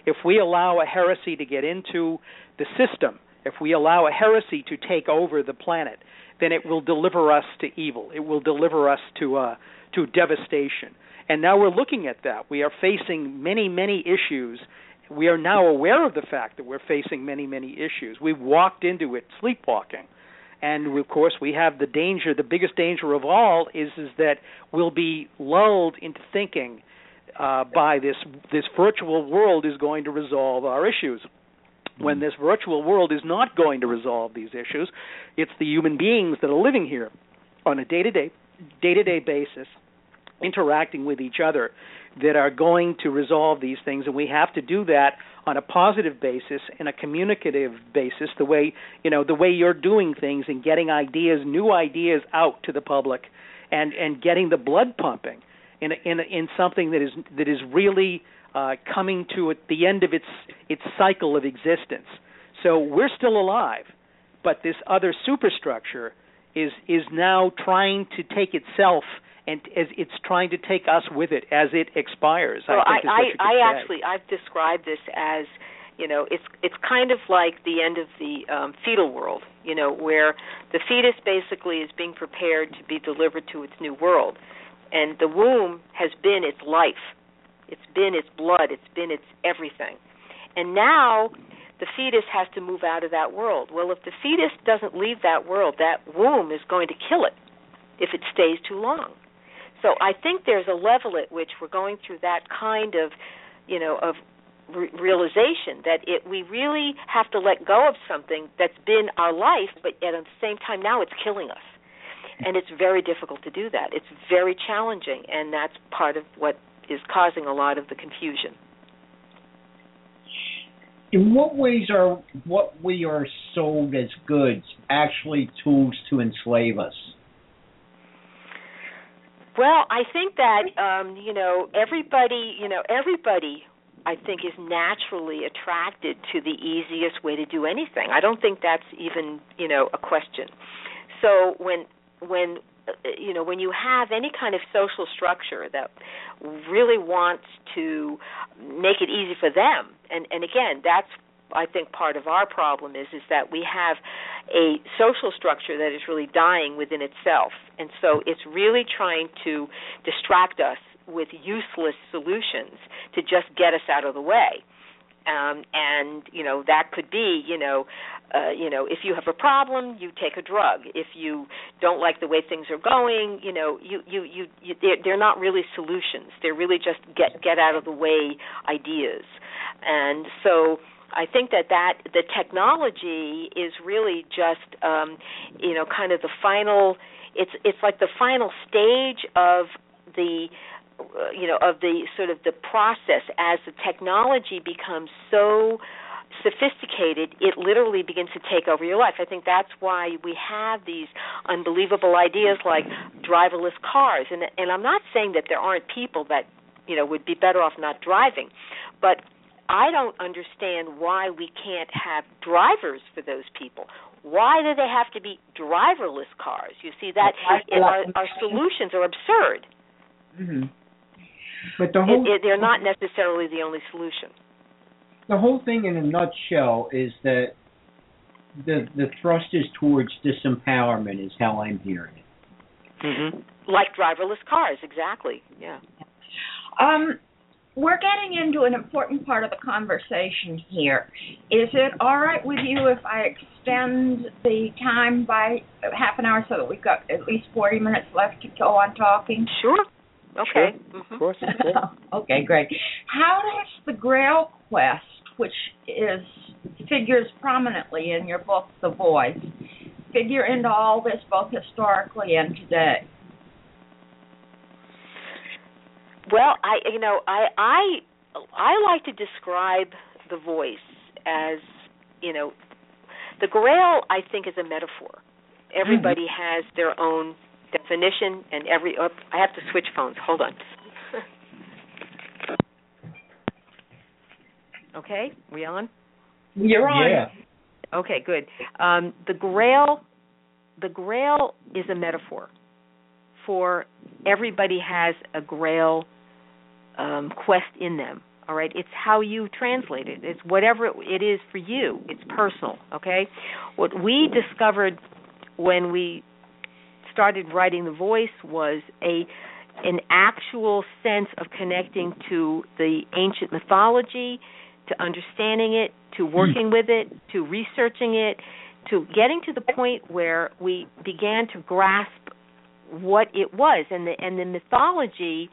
If we allow a heresy to get into the system, if we allow a heresy to take over the planet, then it will deliver us to evil. It will deliver us to devastation. And now we're looking at that. We are facing many, many issues. We are now aware of the fact that we're facing many, many issues. We've walked into it sleepwalking. And, of course, we have the danger, the biggest danger of all is that we'll be lulled into thinking by this virtual world is going to resolve our issues. When this virtual world is not going to resolve these issues, it's the human beings that are living here on a day-to-day basis, interacting with each other, that are going to resolve these things, and we have to do that on a positive basis, in a communicative basis, the way you're doing things and getting new ideas out to the public, and getting the blood pumping in something that is really coming to the end of its cycle of existence. So we're still alive, but this other superstructure is now trying to take itself, and as it's trying to take us with it as it expires. Well, I've described this as, it's kind of like the end of the fetal world, where the fetus basically is being prepared to be delivered to its new world, and the womb has been its life. It's been its blood. It's been its everything. And now the fetus has to move out of that world. Well, if the fetus doesn't leave that world, that womb is going to kill it if it stays too long. So I think there's a level at which we're going through that kind of, realization that we really have to let go of something that's been our life, but at the same time now it's killing us. And it's very difficult to do that. It's very challenging, and that's part of what is causing a lot of the confusion. In what ways are what we are sold as goods actually tools to enslave us? Well, I think that everybody, I think, is naturally attracted to the easiest way to do anything. I don't think that's even, a question. So when you have any kind of social structure that really wants to make it easy for them, and again, that's, I think, part of our problem is that we have a social structure that is really dying within itself, and so it's really trying to distract us with useless solutions to just get us out of the way. And that could be, if you have a problem, you take a drug. If you don't like the way things are going, they're not really solutions. They're really just get out of the way ideas. And so I think that the technology is really just, kind of the final. It's like the final stage of the. Of the sort of the process. As the technology becomes so sophisticated, it literally begins to take over your life. I think that's why we have these unbelievable ideas like driverless cars. And I'm not saying that there aren't people that, would be better off not driving, but I don't understand why we can't have drivers for those people. Why do they have to be driverless cars? You see, that our solutions are absurd. Mm-hmm. But they're not necessarily the only solution. The whole thing in a nutshell is that the thrust is towards disempowerment is how I'm hearing it. Mm-hmm. Like driverless cars, exactly, yeah. We're getting into an important part of the conversation here. Is it all right with you if I extend the time by half an hour so that we've got at least 40 minutes left to go on talking? Sure. Okay. Sure. Mm-hmm. Of course. Okay, great. How does the Grail Quest, which figures prominently in your book, The Voice, figure into all this both historically and today? Well, I like to describe The Voice as, the Grail, I think, is a metaphor. Everybody has their own definition, and I have to switch phones. Hold on. Okay, we on? You're on. Yeah. Okay, good. The Grail is a metaphor for everybody has a Grail quest in them, all right? It's how you translate it. It's whatever it is for you. It's personal, okay? What we discovered when we started writing The Voice was an actual sense of connecting to the ancient mythology, to understanding it, to working with it, to researching it, to getting to the point where we began to grasp what it was. And the mythology,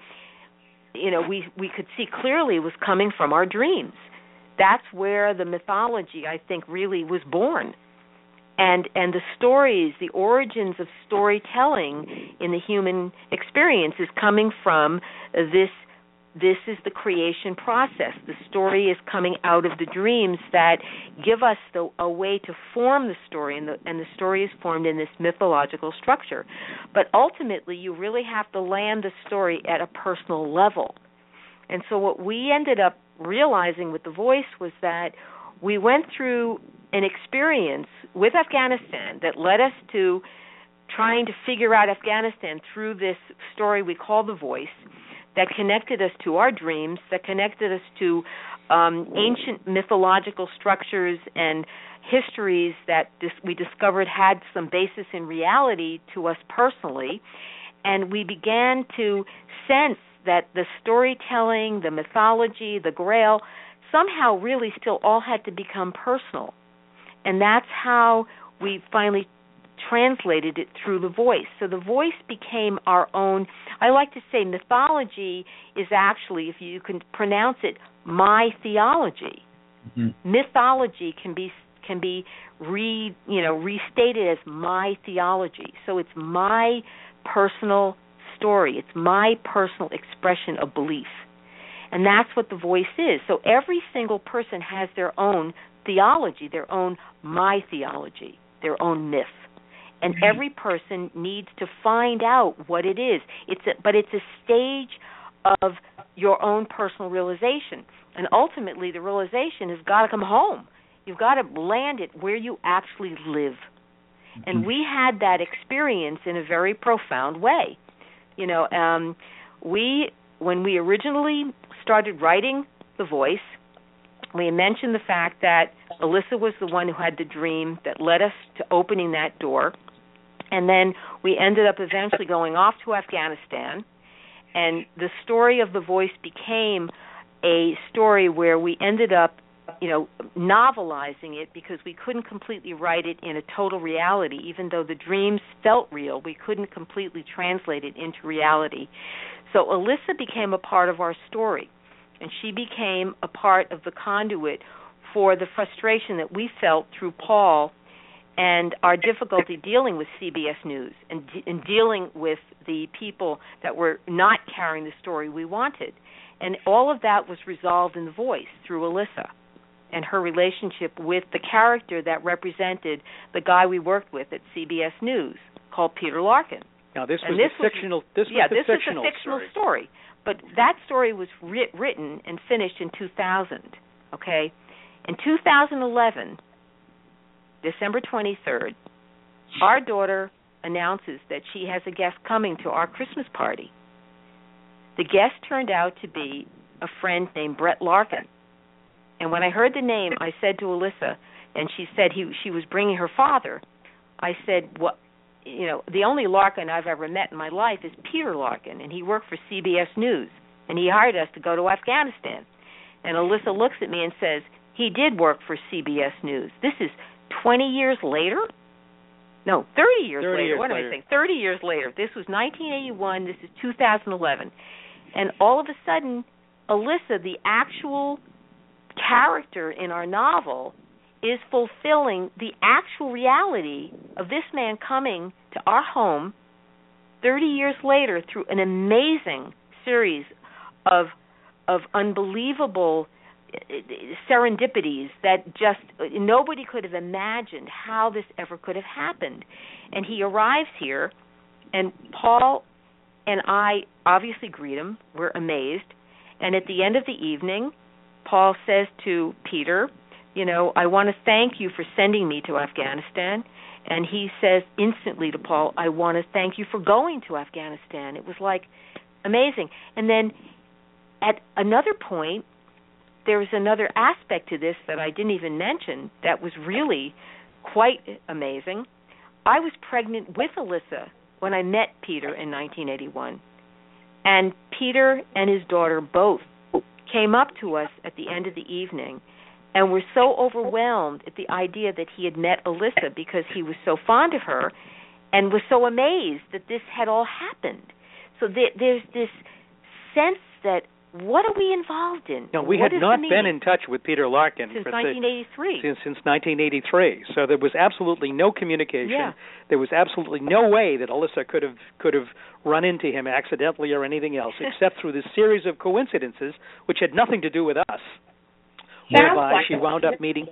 we could see clearly was coming from our dreams. That's where the mythology, I think, really was born. And the stories, the origins of storytelling in the human experience is coming from this. This is the creation process. The story is coming out of the dreams that give us a way to form the story, and the story is formed in this mythological structure. But ultimately, you really have to land the story at a personal level. And so what we ended up realizing with The Voice was that we went through an experience with Afghanistan that led us to trying to figure out Afghanistan through this story we call The Voice, that connected us to our dreams, that connected us to ancient mythological structures and histories that we discovered had some basis in reality to us personally. And we began to sense that the storytelling, the mythology, the Grail, somehow really still all had to become personal. And that's how we finally translated it through The Voice. So The Voice became our own. I like to say mythology is actually, if you can pronounce it, my theology. Mm-hmm. Mythology can be restated as my theology. So it's my personal story. It's my personal expression of belief. And that's what The Voice is. So every single person has their own theology, their own my theology, their own myth. And every person needs to find out what it is. But it's a stage of your own personal realization. And ultimately, the realization has got to come home. You've got to land it where you actually live. And we had that experience in a very profound way. When we originally started writing The Voice, we mentioned the fact that Alyssa was the one who had the dream that led us to opening that door. And then we ended up eventually going off to Afghanistan. And the story of The Voice became a story where we ended up, novelizing it because we couldn't completely write it in a total reality. Even though the dreams felt real, we couldn't completely translate it into reality. So Alyssa became a part of our story. And she became a part of the conduit for the frustration that we felt through Paul and our difficulty dealing with CBS News and dealing with the people that were not carrying the story we wanted. And all of that was resolved in The Voice through Alyssa and her relationship with the character that represented the guy we worked with at CBS News called Peter Larkin. Now, this was a fictional story. But that story was written and finished in 2000, okay? In 2011, December 23rd, our daughter announces that she has a guest coming to our Christmas party. The guest turned out to be a friend named Brett Larkin. And when I heard the name, I said to Alyssa, and she said she was bringing her father, I said, the only Larkin I've ever met in my life is Peter Larkin, and he worked for CBS News, and he hired us to go to Afghanistan. And Alyssa looks at me and says, he did work for CBS News. This is 20 years later? No, 30 years later. What am I saying? 30 years later. This was 1981. This is 2011. And all of a sudden, Alyssa, the actual character in our novel, is fulfilling the actual reality of this man coming to our home 30 years later through an amazing series of unbelievable serendipities that just nobody could have imagined how this ever could have happened. And he arrives here, and Paul and I obviously greet him. We're amazed. And at the end of the evening, Paul says to Peter, I want to thank you for sending me to Afghanistan. And he says instantly to Paul, I want to thank you for going to Afghanistan. It was like amazing. And then at another point, there's another aspect to this that I didn't even mention that was really quite amazing. I was pregnant with Alyssa when I met Peter in 1981. And Peter and his daughter both came up to us at the end of the evening and were so overwhelmed at the idea that he had met Alyssa because he was so fond of her and was so amazed that this had all happened. So there's this sense that, what are we involved in? No, we had not been in touch with Peter Larkin since 1983. Since 1983. So there was absolutely no communication. Yeah. There was absolutely no way that Alyssa could have run into him accidentally or anything else, except through this series of coincidences which had nothing to do with us. Whereby she wound up meeting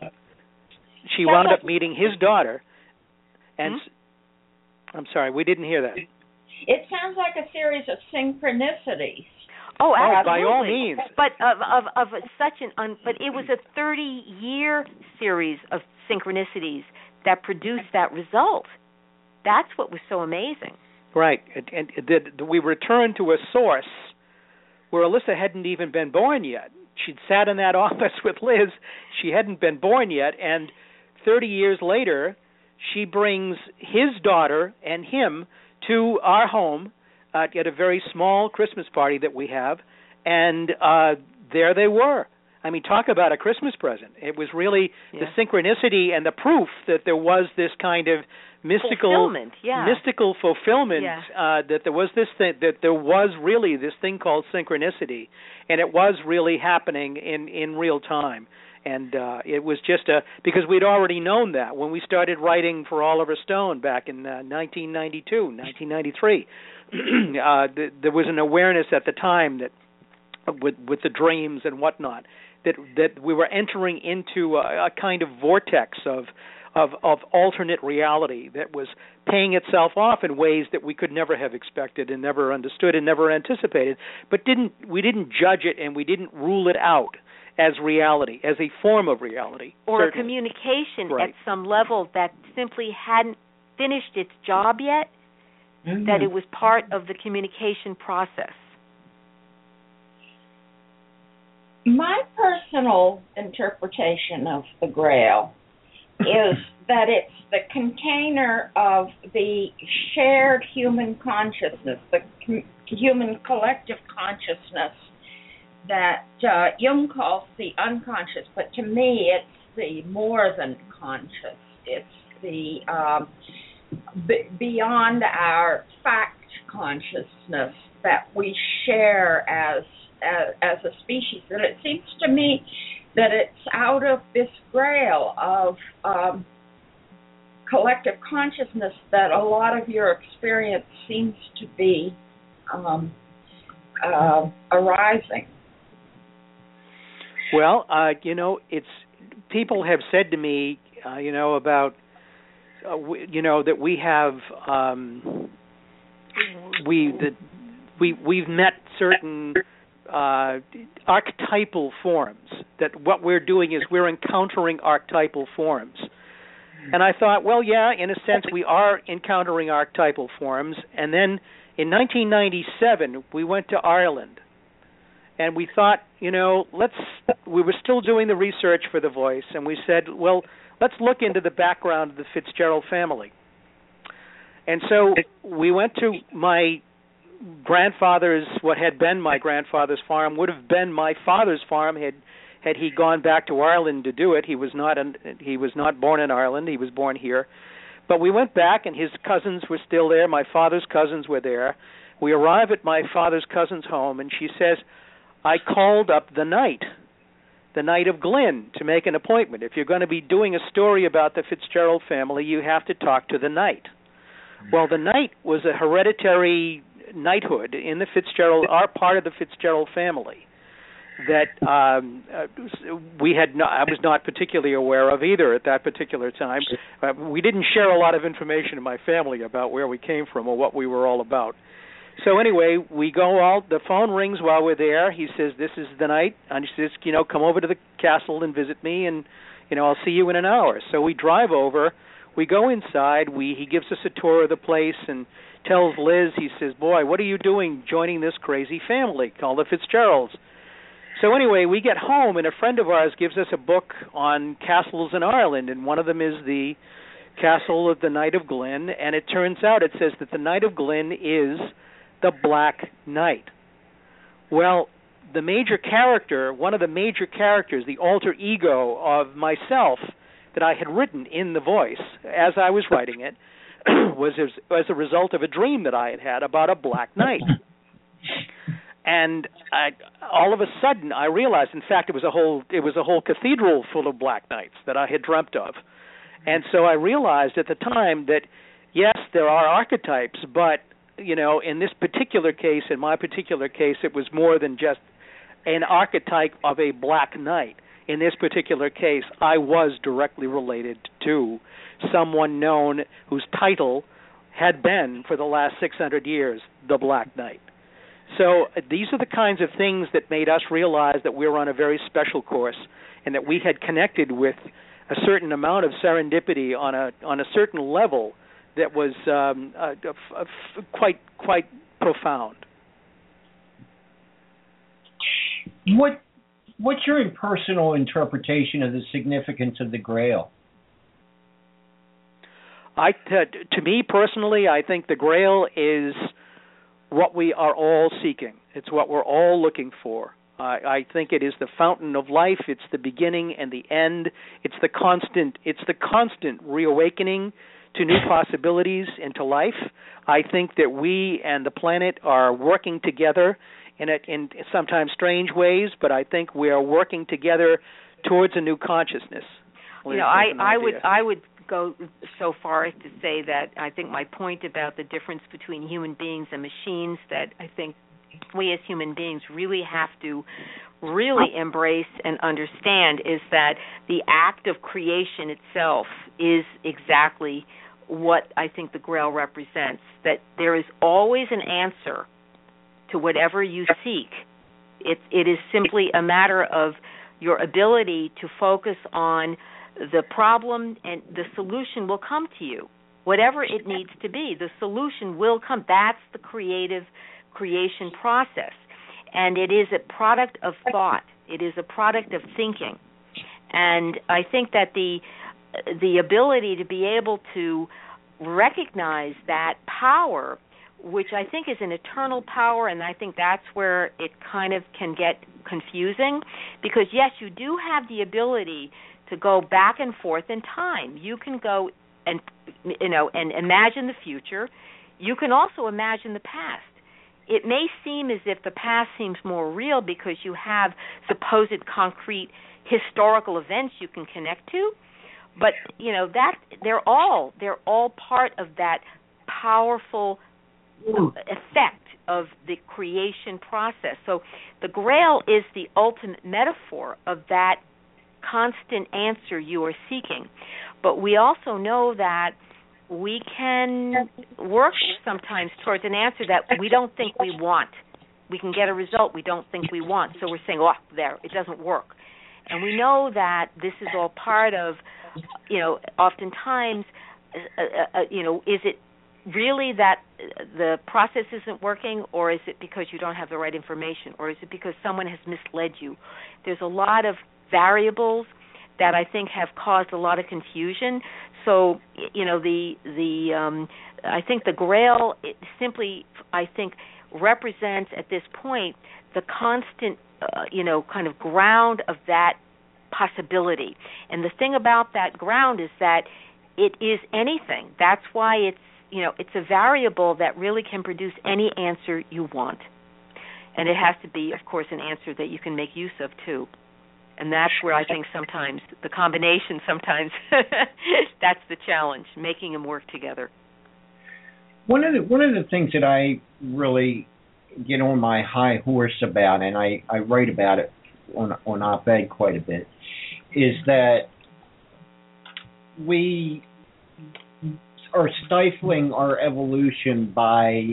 his daughter, and I'm sorry, we didn't hear that. It sounds like a series of synchronicities. Oh, absolutely. By all means. But but it was a 30-year series of synchronicities that produced that result. That's what was so amazing. Right, and we returned to a source where Alyssa hadn't even been born yet. She'd sat in that office with Liz. She hadn't been born yet, and 30 years later, she brings his daughter and him to our home at a very small Christmas party that we have, and there they were. I mean, talk about a Christmas present. It was really the synchronicity and the proof that there was this kind of mystical fulfillment, that there was this thing, that there was really this thing called synchronicity, and it was really happening in real time. And it was just because we'd already known that when we started writing for Oliver Stone back in 1992, 1993. There was an awareness at the time that with the dreams and whatnot, that we were entering into a kind of vortex of alternate reality that was paying itself off in ways that we could never have expected and never understood and never anticipated. But we didn't judge it, and we didn't rule it out as reality, as a form of reality. Or certainly. A communication at some level that simply hadn't finished its job yet, that it was part of the communication process. My personal interpretation of the Grail is that it's the container of the shared human consciousness, the human collective consciousness that Jung calls the unconscious, but to me it's the more than conscious. It's the beyond our fact consciousness that we share as a species. And it seems to me that it's out of this Grail of collective consciousness that a lot of your experience seems to be arising. Well, it's people have said to me, about that we have we've met certain archetypal forms. That what we're doing is we're encountering archetypal forms. And I thought, well, yeah, in a sense we are encountering archetypal forms. And then in 1997 we went to Ireland. And we thought, we were still doing the research for The Voice, and we said, well, let's look into the background of the Fitzgerald family. And so we went to my grandfather's, what had been my grandfather's farm, would have been my father's farm had he gone back to Ireland to do it. He was not born in Ireland. He was born here. But we went back, and his cousins were still there. My father's cousins were there. We arrive at my father's cousin's home, and she says, I called up the Knight of Glyn, to make an appointment. If you're going to be doing a story about the Fitzgerald family, you have to talk to the Knight. Well, the Knight was a hereditary knighthood in the Fitzgerald, our part of the Fitzgerald family, that I was not particularly aware of either at that particular time. We didn't share a lot of information in my family about where we came from or what we were all about. So anyway, we go out, the phone rings while we're there. He says, this is the Knight. And he says, come over to the castle and visit me, and, I'll see you in an hour. So we drive over. We go inside. He gives us a tour of the place and tells Liz, he says, boy, what are you doing joining this crazy family called the Fitzgeralds? So anyway, we get home, and a friend of ours gives us a book on castles in Ireland, and one of them is the Castle of the Knight of Glyn, and it turns out it says that the Knight of Glyn is the Black Knight. Well, the major character, one of the major characters, the alter ego of myself that I had written in the voice as I was writing it, was as a result of a dream that I had had about a Black Knight. And all of a sudden, I realized, in fact, it was a whole cathedral full of Black Knights that I had dreamt of. And so I realized at the time that, yes, there are archetypes, but, in this particular case, in my particular case, it was more than just an archetype of a Black Knight. In this particular case, I was directly related to someone known whose title had been, for the last 600 years, the Black Knight. So these are the kinds of things that made us realize that we were on a very special course and that we had connected with a certain amount of serendipity on a certain level that was quite profound. What's your personal interpretation of the significance of the Grail? To me personally, I think the Grail is what we are all seeking. It's what we're all looking for. I think it is the fountain of life. It's the beginning and the end. It's the constant reawakening to new possibilities into life. I think that we and the planet are working together in sometimes strange ways, but I think we are working together towards a new consciousness. I would go so far as to say that I think my point about the difference between human beings and machines, that I think we as human beings really have to really embrace and understand, is that the act of creation itself is exactly what I think the Grail represents, that there is always an answer to whatever you seek. It is simply a matter of your ability to focus on the problem, and the solution will come to you. Whatever it needs to be, the solution will come. That's the creative creation process. And it is a product of thought. It is a product of thinking. And I think that the ability to be able to recognize that power, which I think is an eternal power, and I think that's where it kind of can get confusing, because yes, you do have the ability to go back and forth in time. You can go and imagine the future. You can also imagine the past. It may seem as if the past seems more real because you have supposed concrete historical events you can connect to, but that they're all part of that powerful effect of the creation process. So the Grail is the ultimate metaphor of that constant answer you are seeking. But we also know that we can work sometimes towards an answer that we don't think we want. We can get a result we don't think we want. So we're saying, it doesn't work. And we know that this is all part of, oftentimes, is it really that the process isn't working, or is it because you don't have the right information, or is it because someone has misled you? There's a lot of variables that I think have caused a lot of confusion. So, I think the Grail simply, I think, represents at this point the constant, kind of ground of that possibility. And the thing about that ground is that it is anything. That's why it's a variable that really can produce any answer you want. And it has to be, of course, an answer that you can make use of, too. And that's where I think sometimes the combination, that's the challenge, making them work together. One of the things that I really get on my high horse about, and I write about it on op-ed quite a bit, is that we are stifling our evolution by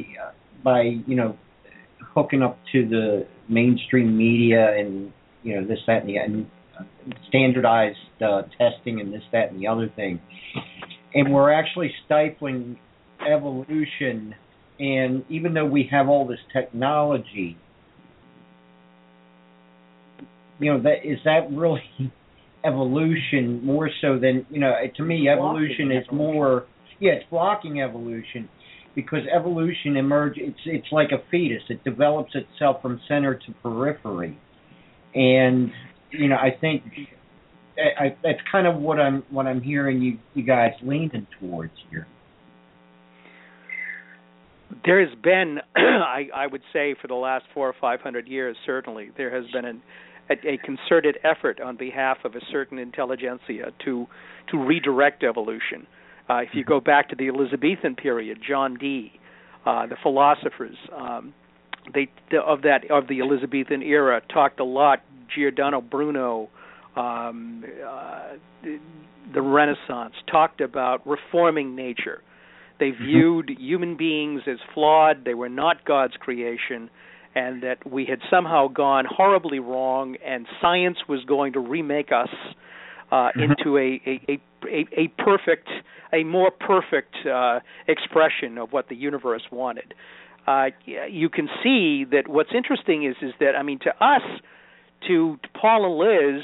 hooking up to the mainstream media and this, that, and standardized testing and this, that, and the other thing. And we're actually stifling evolution. And even though we have all this technology, that really evolution more so than, to me, evolution is more, it's blocking evolution, because evolution it's like a fetus. It develops itself from center to periphery. And, I think that's kind of what I'm hearing you guys leaning towards here. There has been, I would say, for the last 400 or 500 years, certainly, there has been a concerted effort on behalf of a certain intelligentsia to redirect evolution. If you go back to the Elizabethan period, John Dee, the philosophers of the Elizabethan era talked a lot. Giordano Bruno, the Renaissance talked about reforming nature. They viewed human beings as flawed. They were not God's creation, and that we had somehow gone horribly wrong, and science was going to remake us into a more perfect expression of what the universe wanted. You can see that what's interesting is that, I mean, to us, to Paul and Liz,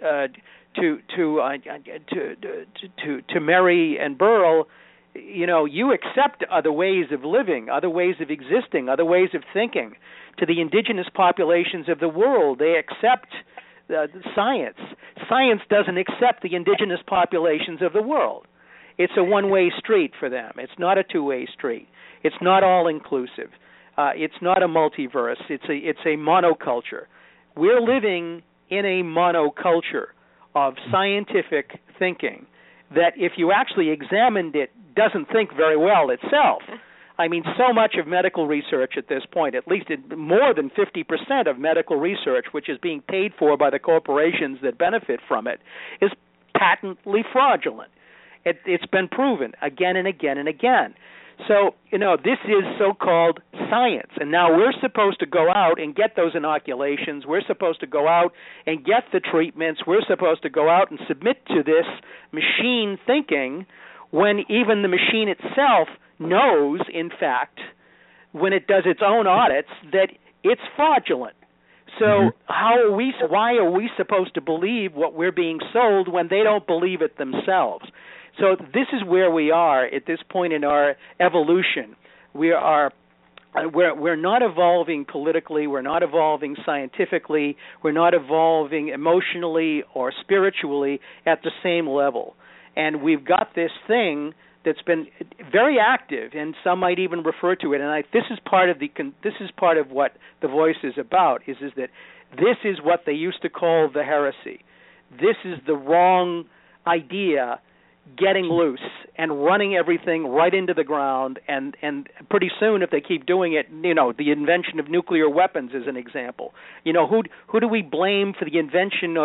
to Mary and Burl, you accept other ways of living, other ways of existing, other ways of thinking. To the indigenous populations of the world, they accept science. Science doesn't accept the indigenous populations of the world. It's a one-way street for them. It's not a two-way street. It's not all-inclusive. It's not a multiverse. It's a monoculture. We're living in a monoculture of scientific thinking that, if you actually examined it, doesn't think very well itself. I mean, so much of medical research at this point, at least more than 50% of medical research, which is being paid for by the corporations that benefit from it, is patently fraudulent. It's been proven again and again and again. So, this is so-called science. And now we're supposed to go out and get those inoculations. We're supposed to go out and get the treatments. We're supposed to go out and submit to this machine thinking, when even the machine itself knows, in fact, when it does its own audits, that it's fraudulent. So why are we supposed to believe what we're being sold when they don't believe it themselves? So this is where we are at this point in our evolution. We're not evolving politically. We're not evolving scientifically. We're not evolving emotionally or spiritually at the same level. And we've got this thing that's been very active, and some might even refer to it. And this is part of what The Voice is about. Is that this is what they used to call the heresy. This is the wrong idea getting loose and running everything right into the ground, and pretty soon, if they keep doing it, the invention of nuclear weapons is an example. Who do we blame for the invention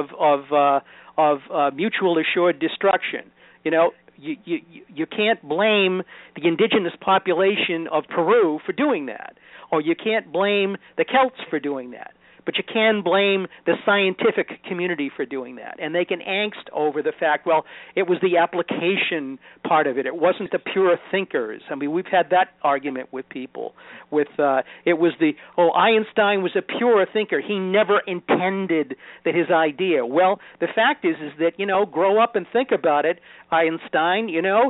of mutual assured destruction? You can't blame the indigenous population of Peru for doing that, or you can't blame the Celts for doing that. But you can blame the scientific community for doing that. And they can angst over the fact, well, it was the application part of it. It wasn't the pure thinkers. I mean, we've had that argument with people. It was Einstein was a pure thinker. He never intended that his idea. Well, the fact is that, grow up and think about it, Einstein,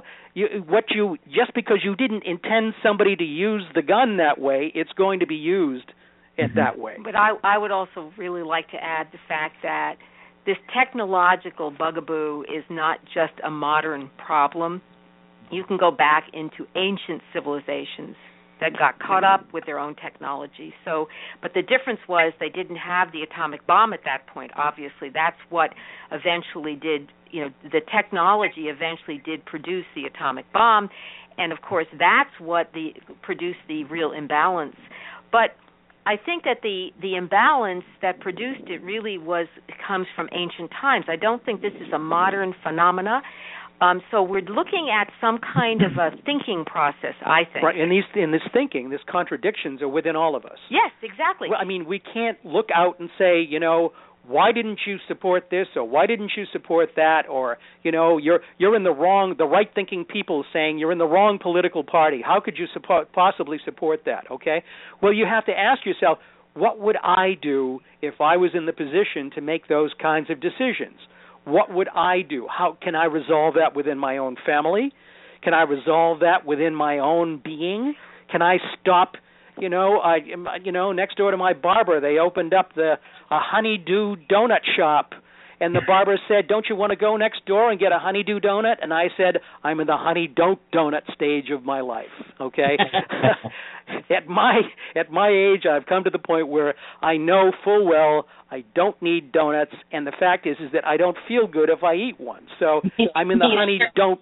just because you didn't intend somebody to use the gun that way, it's going to be used that way. But I would also really like to add the fact that this technological bugaboo is not just a modern problem. You can go back into ancient civilizations that got caught up with their own technology. But the difference was they didn't have the atomic bomb at that point. Obviously, that's what eventually did, the technology eventually did produce the atomic bomb, and of course that's what produced the real imbalance. But I think that the imbalance that produced it really comes from ancient times. I don't think this is a modern phenomena. So we're looking at some kind of a thinking process, I think. Right, and in this thinking, these contradictions are within all of us. Yes, exactly. Well, I mean, we can't look out and say, why didn't you support this, or why didn't you support that, or you're in the wrong. The right thinking people saying you're in the wrong political party. How could you possibly support that? Okay, well, you have to ask yourself, what would I do if I was in the position to make those kinds of decisions? What would I do? How can I resolve that within my own family? Can I resolve that within my own being? Can I stop? Next door to my barber, they opened up a honeydew donut shop. And the barber said, "Don't you want to go next door and get a honeydew donut?" And I said, "I'm in the honey don't donut stage of my life." Okay, at my age, I've come to the point where I know full well I don't need donuts, and the fact is that I don't feel good if I eat one. So I'm in the honey don't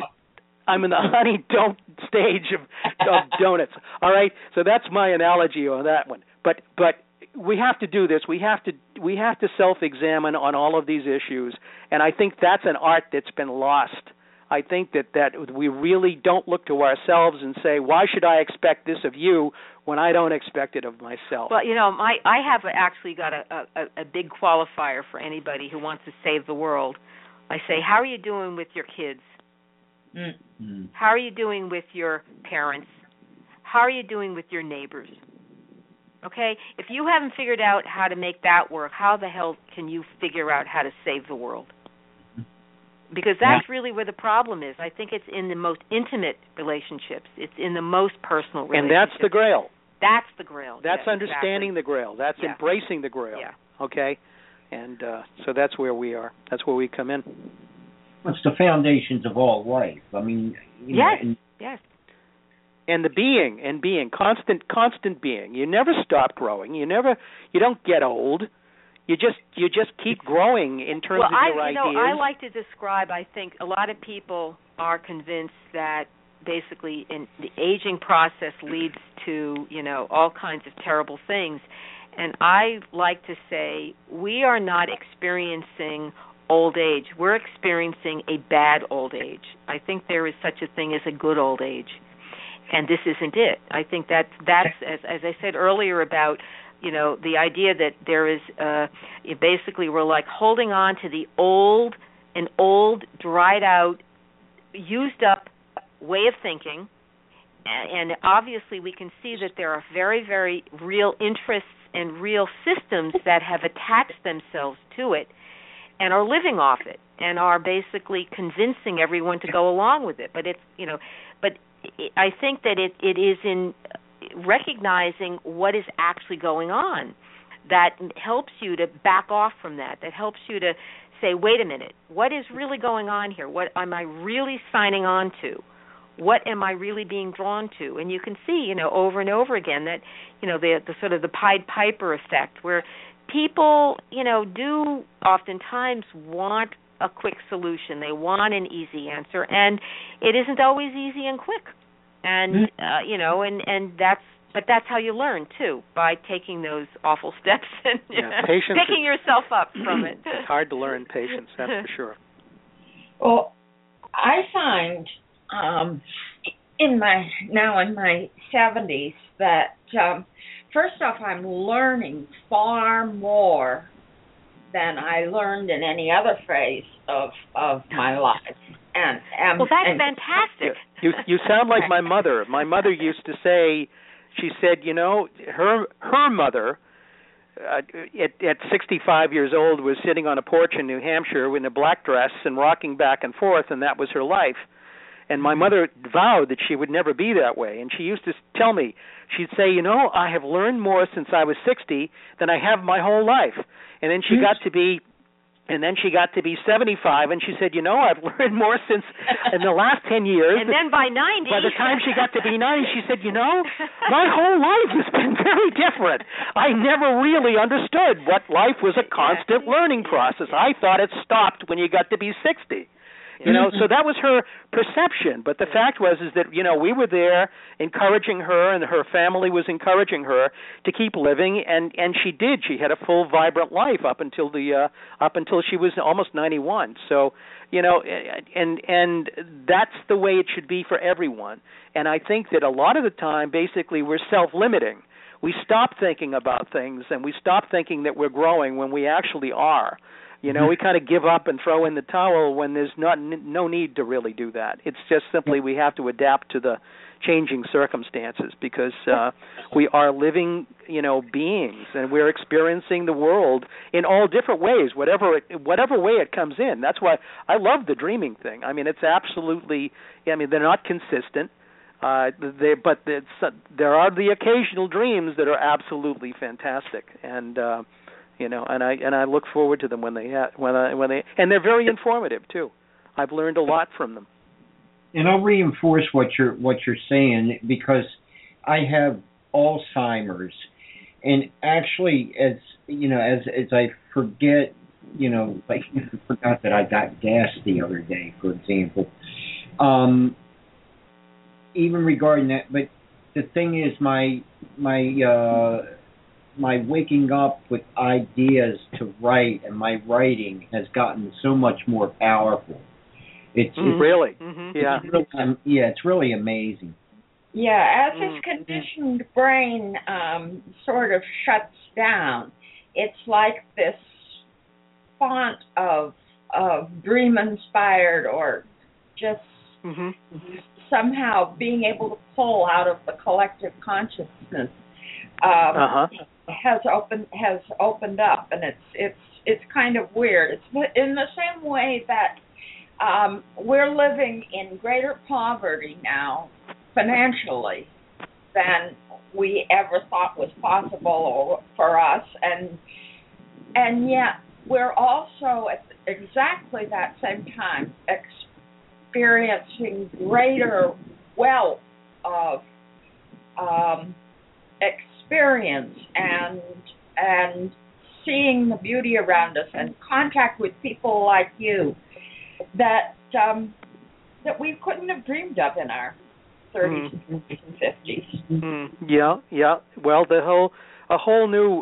stage of donuts. All right, so that's my analogy on that one. But we have to do this. We have to self-examine on all of these issues, and I think that's an art that's been lost. I think that we really don't look to ourselves and say, "Why should I expect this of you when I don't expect it of myself?" Well, I have actually got a big qualifier for anybody who wants to save the world. I say, "How are you doing with your kids? Mm-hmm. How are you doing with your parents? How are you doing with your neighbors?" Okay? If you haven't figured out how to make that work, how the hell can you figure out how to save the world? Because that's really where the problem is. I think it's in the most intimate relationships. It's in the most personal relationships. And that's the Grail. That's the Grail. That's yes, understanding exactly. the Grail. That's embracing the Grail. Yeah. Okay? And so that's where we are. That's where we come in. It's the foundations of all life. I mean, yes. And the being, constant being. You never stop growing. You don't get old. You just keep growing in terms of your ideas. I like to describe, I think a lot of people are convinced that basically the aging process leads to, all kinds of terrible things. And I like to say we are not experiencing old age. We're experiencing a bad old age. I think there is such a thing as a good old age. And this isn't it. I think that's as I said earlier about, the idea that there is basically we're like holding on to an old, dried out, used up way of thinking. And obviously we can see that there are very, very real interests and real systems that have attached themselves to it and are living off it and are basically convincing everyone to go along with it. But I think that it is in recognizing what is actually going on that helps you to back off from that helps you to say, wait a minute, what is really going on here? What am I really signing on to? What am I really being drawn to? And you can see, over and over again that, the sort of the Pied Piper effect where people, do oftentimes want a quick solution. They want an easy answer, and it isn't always easy and quick. And but that's how you learn too, by taking those awful steps and picking yourself up from it. It's hard to learn patience, that's for sure. Well, I find in my 70s that first off, I'm learning far more than I learned in any other phase of my life. And that's fantastic. You sound like my mother. My mother used to say, she said, her mother at 65 years old was sitting on a porch in New Hampshire in a black dress and rocking back and forth, and that was her life. And my mother vowed that she would never be that way. And she used to tell me, she'd say, I have learned more since I was 60 than I have my whole life. And then she got to be 75, and she said, I've learned more since in the last 10 years. And then by 90. By the time she got to be 90, she said, my whole life has been very different. I never really understood what life was a constant learning process. I thought it stopped when you got to be 60. So that was her perception. But the fact was that, we were there encouraging her, and her family was encouraging her to keep living, and she did. She had a full, vibrant life up until she was almost 91. So, and that's the way it should be for everyone. And I think that a lot of the time, basically, we're self-limiting. We stop thinking about things, and we stop thinking that we're growing when we actually are. We kind of give up and throw in the towel when there's no need to really do that. It's just simply we have to adapt to changing circumstances, because we are living, beings, and we're experiencing the world in all different ways, whatever way it comes in. That's why I love the dreaming thing. I mean, it's absolutely. I mean, they're not consistent. But there are the occasional dreams that are absolutely fantastic, and I look forward to them when they and they're very informative too. I've learned a lot from them. And I'll reinforce what you're saying, because I have Alzheimer's, and actually, as I forget, like I forgot that I got gas the other day, for example. Even regarding that, but the thing is, my waking up with ideas to write, and my writing has gotten so much more powerful. It's really, it's really amazing. Yeah, as his conditioned brain sort of shuts down, it's like this font of dream-inspired, or just somehow being able to pull out of the collective consciousness has opened up, and it's kind of weird. It's in the same way that we're living in greater poverty now financially than we ever thought was possible for us, and yet we're also at exactly that same time experiencing greater wealth of experience and seeing the beauty around us, and contact with people like you that we couldn't have dreamed of in our 30s and 50s. Yeah. Well, a whole new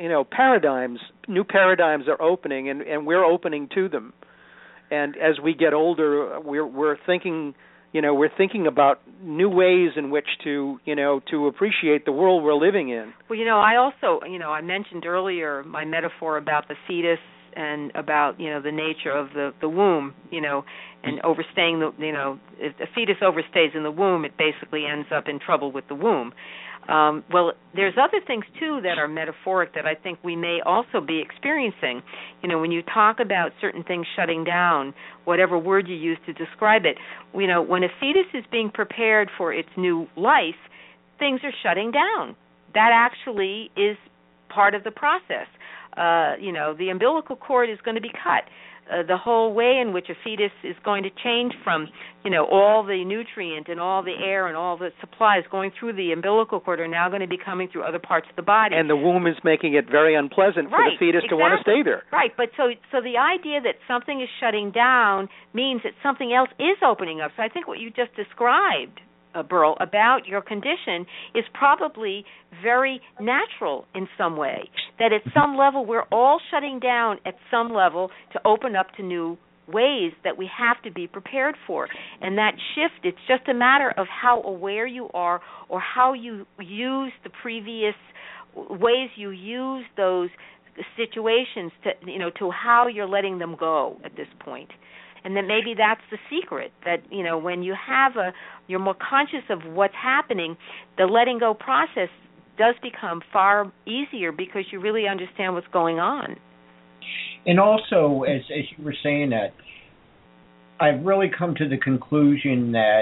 new paradigms are opening, and we're opening to them. And as we get older, we're thinking about new ways in which to appreciate the world we're living in. Well, I also, I mentioned earlier my metaphor about the fetus and about, the nature of the womb, and overstaying if the fetus overstays in the womb, it basically ends up in trouble with the womb. Well, there's other things, too, that are metaphoric that I think we may also be experiencing. When you talk about certain things shutting down, whatever word you use to describe it, when a fetus is being prepared for its new life, things are shutting down. That actually is part of the process. The umbilical cord is going to be cut. The whole way in which a fetus is going to change from, all the nutrient and all the air and all the supplies going through the umbilical cord are now going to be coming through other parts of the body. And the womb is making it very unpleasant for the fetus to want to stay there. Right, but so the idea that something is shutting down means that something else is opening up. So I think what you just described, Burl, about your condition is probably very natural in some way, that at some level we're all shutting down at some level to open up to new ways that we have to be prepared for. And that shift, it's just a matter of how aware you are, or how you use the previous ways you use those situations to how you're letting them go at this point. And then maybe that's the secret, that, when you you're more conscious of what's happening, the letting go process does become far easier because you really understand what's going on. And also, as you were saying that, I've really come to the conclusion that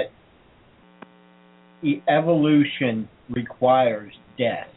evolution requires death.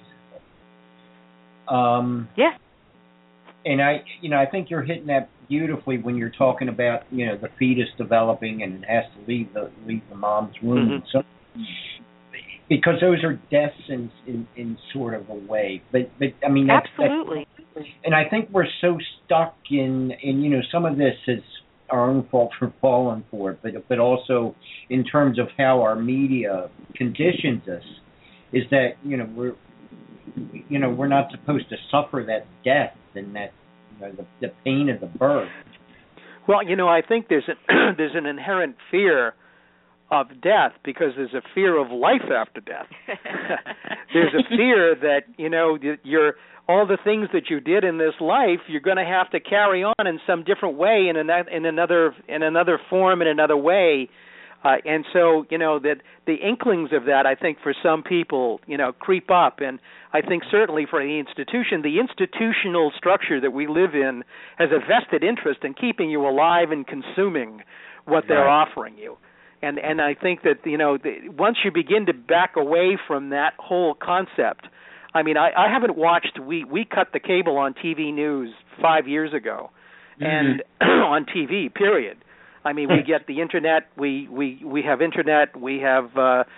Yeah. And I think you're hitting that beautifully when you're talking about, the fetus developing and it has to leave the mom's womb. So, because those are deaths in sort of a way. But I mean, absolutely. And I think we're so stuck in some of this is our own fault for falling for it, but also in terms of how our media conditions us, is that we're not supposed to suffer that death and that the pain of the birth. Well, I think there's an inherent fear of death because there's a fear of life after death. There's a fear that you're all the things that you did in this life, you're going to have to carry on in some different way, in another form, in another way. And so, that the inklings of that, I think, for some people, creep up. And I think certainly for the institutional structure that we live in has a vested interest in keeping you alive and consuming what they're offering you. And I think that, once you begin to back away from that whole concept, I mean, I haven't watched, we cut the cable on TV news 5 years ago, and on TV, period. I mean, we get the internet, we have internet, we have,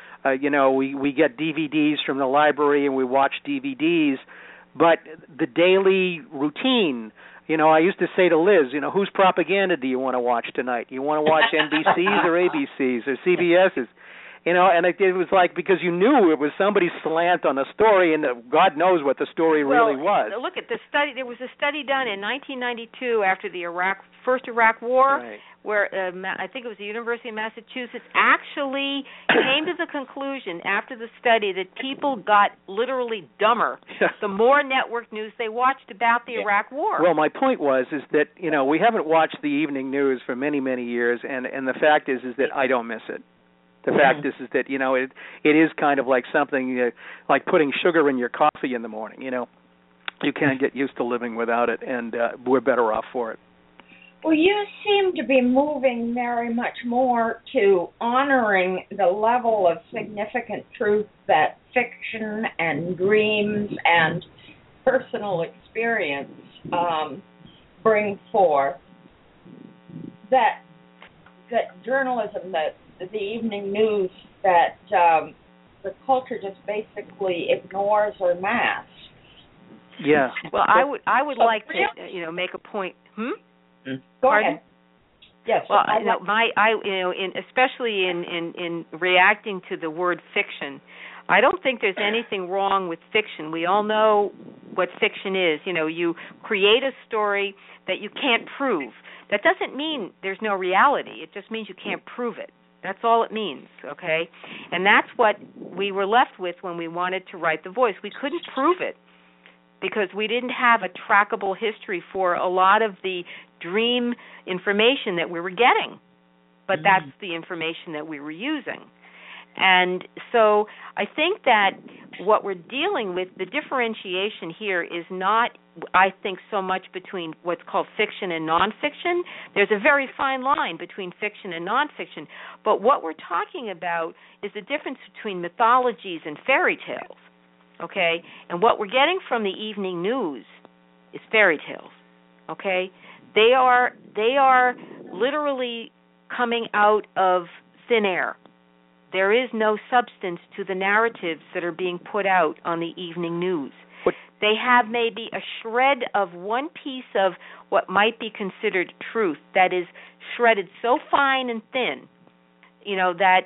we get DVDs from the library and we watch DVDs, but the daily routine, I used to say to Liz, whose propaganda do you want to watch tonight? You want to watch NBC's or ABC's or CBS's? And it was like, because you knew it was somebody's slant on a story, and God knows what the story really was. Look at the study. There was a study done in 1992 after the first Iraq War, where I think it was the University of Massachusetts actually came to the conclusion after the study that people got literally dumber the more network news they watched about the Iraq War. Well, my point was that we haven't watched the evening news for many, many years, and the fact is that I don't miss it. The fact is that it is kind of like something like putting sugar in your coffee in the morning. You can't get used to living without it, and we're better off for it. Well, you seem to be moving very much more to honoring the level of significant truth that fiction and dreams and personal experience bring forth. That journalism, that the evening news, that the culture just basically ignores or masks. Yeah. Well, I would like to make a point. Go ahead. Yes. Well, especially in reacting to the word fiction, I don't think there's anything wrong with fiction. We all know what fiction is. You create a story that you can't prove. That doesn't mean there's no reality. It just means you can't prove it. That's all it means, okay? And that's what we were left with when we wanted to write The Voice. We couldn't prove it because we didn't have a trackable history for a lot of the dream information that we were getting. But that's the information that we were using. And so I think that what we're dealing with, the differentiation here is not, I think, so much between what's called fiction and nonfiction. There's a very fine line between fiction and nonfiction. But what we're talking about is the difference between mythologies and fairy tales, okay? And what we're getting from the evening news is fairy tales, okay? They are literally coming out of thin air. There is no substance to the narratives that are being put out on the evening news. They have maybe a shred of one piece of what might be considered truth that is shredded so fine and thin, that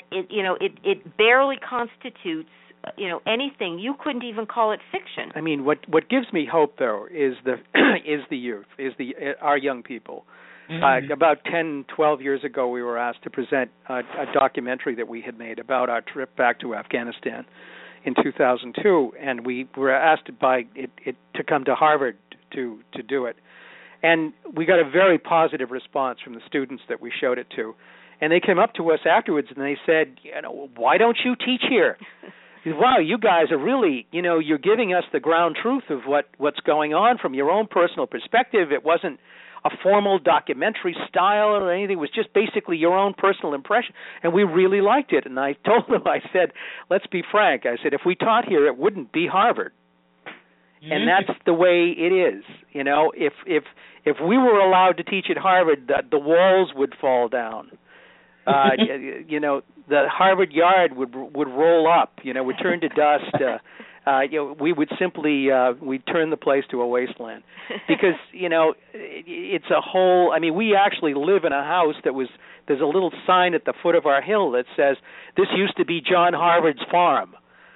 it barely constitutes anything. You couldn't even call it fiction. I mean, what gives me hope though is the youth, our young people. About 10, 12 years ago, we were asked to present a documentary that we had made about our trip back to Afghanistan in 2002, and we were asked to come to Harvard to do it. And we got a very positive response from the students that we showed it to. And they came up to us afterwards and they said, why don't you teach here? Wow, you guys are really, you're giving us the ground truth of what's going on from your own personal perspective. It wasn't a formal documentary style or anything. It was just basically your own personal impression, and we really liked it. And I told them, I said, let's be frank. I said, if we taught here, it wouldn't be Harvard. And that's the way it is. If we were allowed to teach at Harvard, the walls would fall down. The Harvard yard would roll up. Would turn to dust. We would simply we'd turn the place to a wasteland because it's a whole. I mean, we actually live in a house there's a little sign at the foot of our hill that says this used to be John Harvard's farm,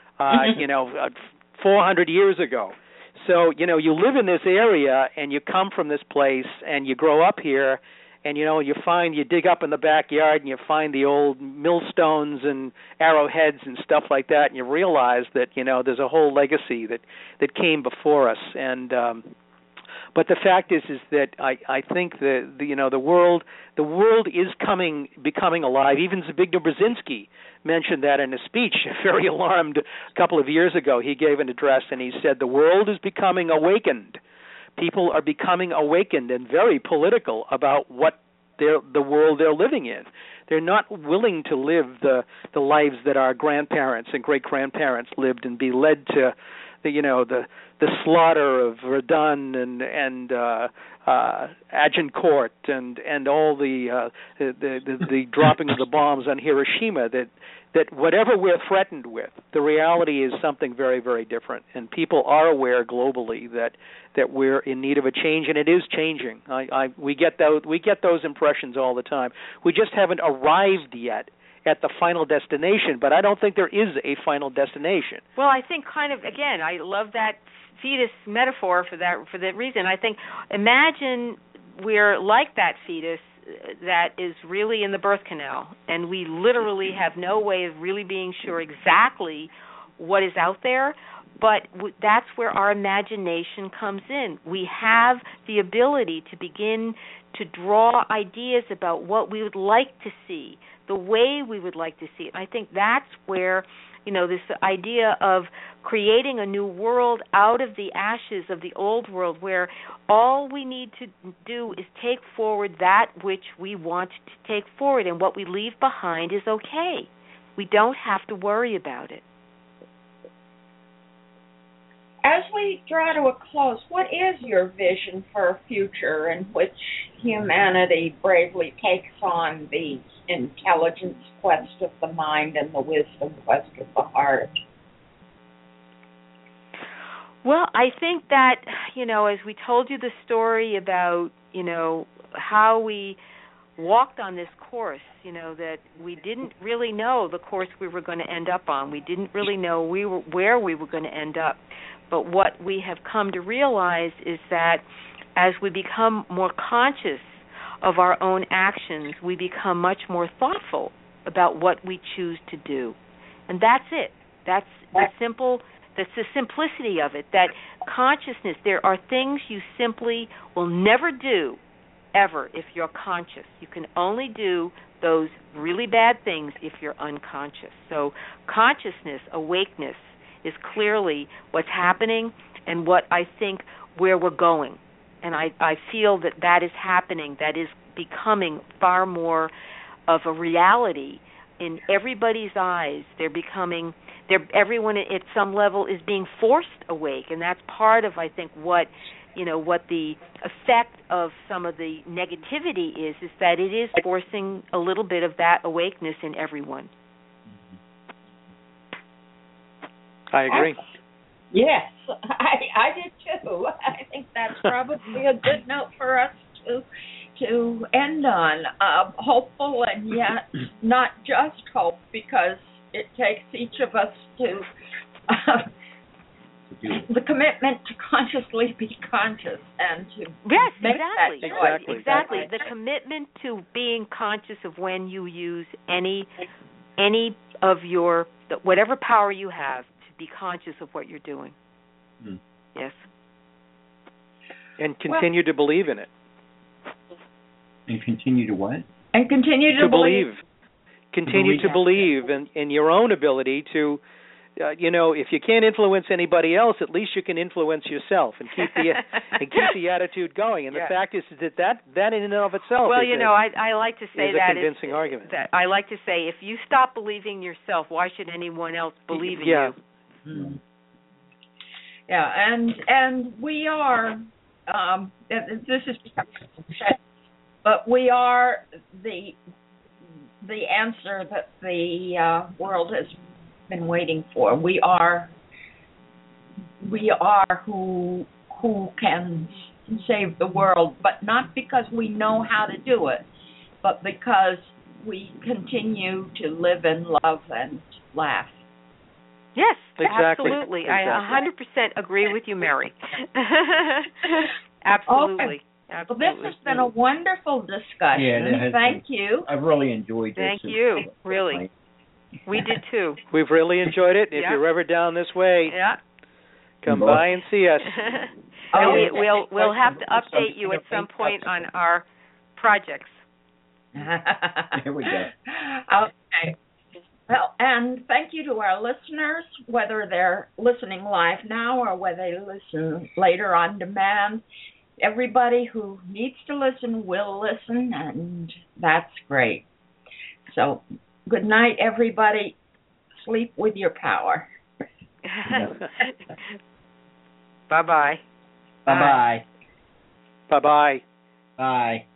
400 years ago. So you live in this area and you come from this place and you grow up here. And, you dig up in the backyard and you find the old millstones and arrowheads and stuff like that, and you realize that, there's a whole legacy that came before us. And But the fact is that I think the world is becoming alive. Even Zbigniew Brzezinski mentioned that in a speech, very alarmed, a couple of years ago. He gave an address and he said the world is becoming awakened. People are becoming awakened and very political about what the world they're living in. They're not willing to live the lives that our grandparents and great grandparents lived and be led to the slaughter of Verdun and Agincourt and all the dropping of the bombs on Hiroshima. That whatever we're threatened with, the reality is something very, very different, and people are aware globally that we're in need of a change, and it is changing. We get those impressions all the time. We just haven't arrived yet at the final destination, but I don't think there is a final destination. Well, I think again, I love that fetus metaphor for that reason. I think, imagine we're like that fetus that is really in the birth canal, and we literally have no way of really being sure exactly what is out there, but that's where our imagination comes in. We have the ability to begin to draw ideas about what we would like to see, the way we would like to see it. I think that's where, this idea of creating a new world out of the ashes of the old world, where all we need to do is take forward that which we want to take forward, and what we leave behind is okay. We don't have to worry about it. As we draw to a close, what is your vision for a future in which humanity bravely takes on the intelligence quest of the mind and the wisdom quest of the heart? Well, I think that, as we told you the story about, how we walked on this course, that we didn't really know the course we were going to end up on. We didn't really know where we were going to end up. But what we have come to realize is that as we become more conscious of our own actions, we become much more thoughtful about what we choose to do. And that's it. That's the simplicity of it, that consciousness, there are things you simply will never do ever if you're conscious. You can only do those really bad things if you're unconscious. So consciousness, awakeness, is clearly what's happening and what I think where we're going. And I feel that is happening, that is becoming far more of a reality in everybody's eyes. Everyone at some level is being forced awake, and that's part of, I think, what the effect of some of the negativity is that it is forcing a little bit of that awakeness in everyone. I agree. Yes, I did too. I think that's probably a good note for us to end on. Hopeful and yet not just hope, because it takes each of us to the commitment to consciously be conscious and to make that choice. Exactly. The commitment to being conscious of when you use any of your whatever power you have. Be conscious of what you're doing. Yes. And continue to believe in it. And continue to what? And continue to believe. Continue to believe in your own ability to, if you can't influence anybody else, at least you can influence yourself and keep the attitude going. And the fact is that in and of itself. Well, I like to say a convincing argument. I like to say, if you stop believing yourself, why should anyone else believe in you? Yeah, and we are. This is, but we are the answer that the world has been waiting for. We are who can save the world, but not because we know how to do it, but because we continue to live in love and laugh. Yes, exactly. Absolutely. I 100% agree with you, Mary. Absolutely. Okay. Well, this has been a wonderful discussion. Yeah, Thank you. I've really enjoyed this. Thank you. Really. We did too. We've really enjoyed it. If you're ever down this way, Come by and see us. We'll have to update you at some point on our projects. There we go. Okay. Well, and thank you to our listeners, whether they're listening live now or whether they listen later on demand. Everybody who needs to listen will listen, and that's great. So, good night, everybody. Sleep with your power. Bye-bye. Bye-bye. Bye-bye. Bye.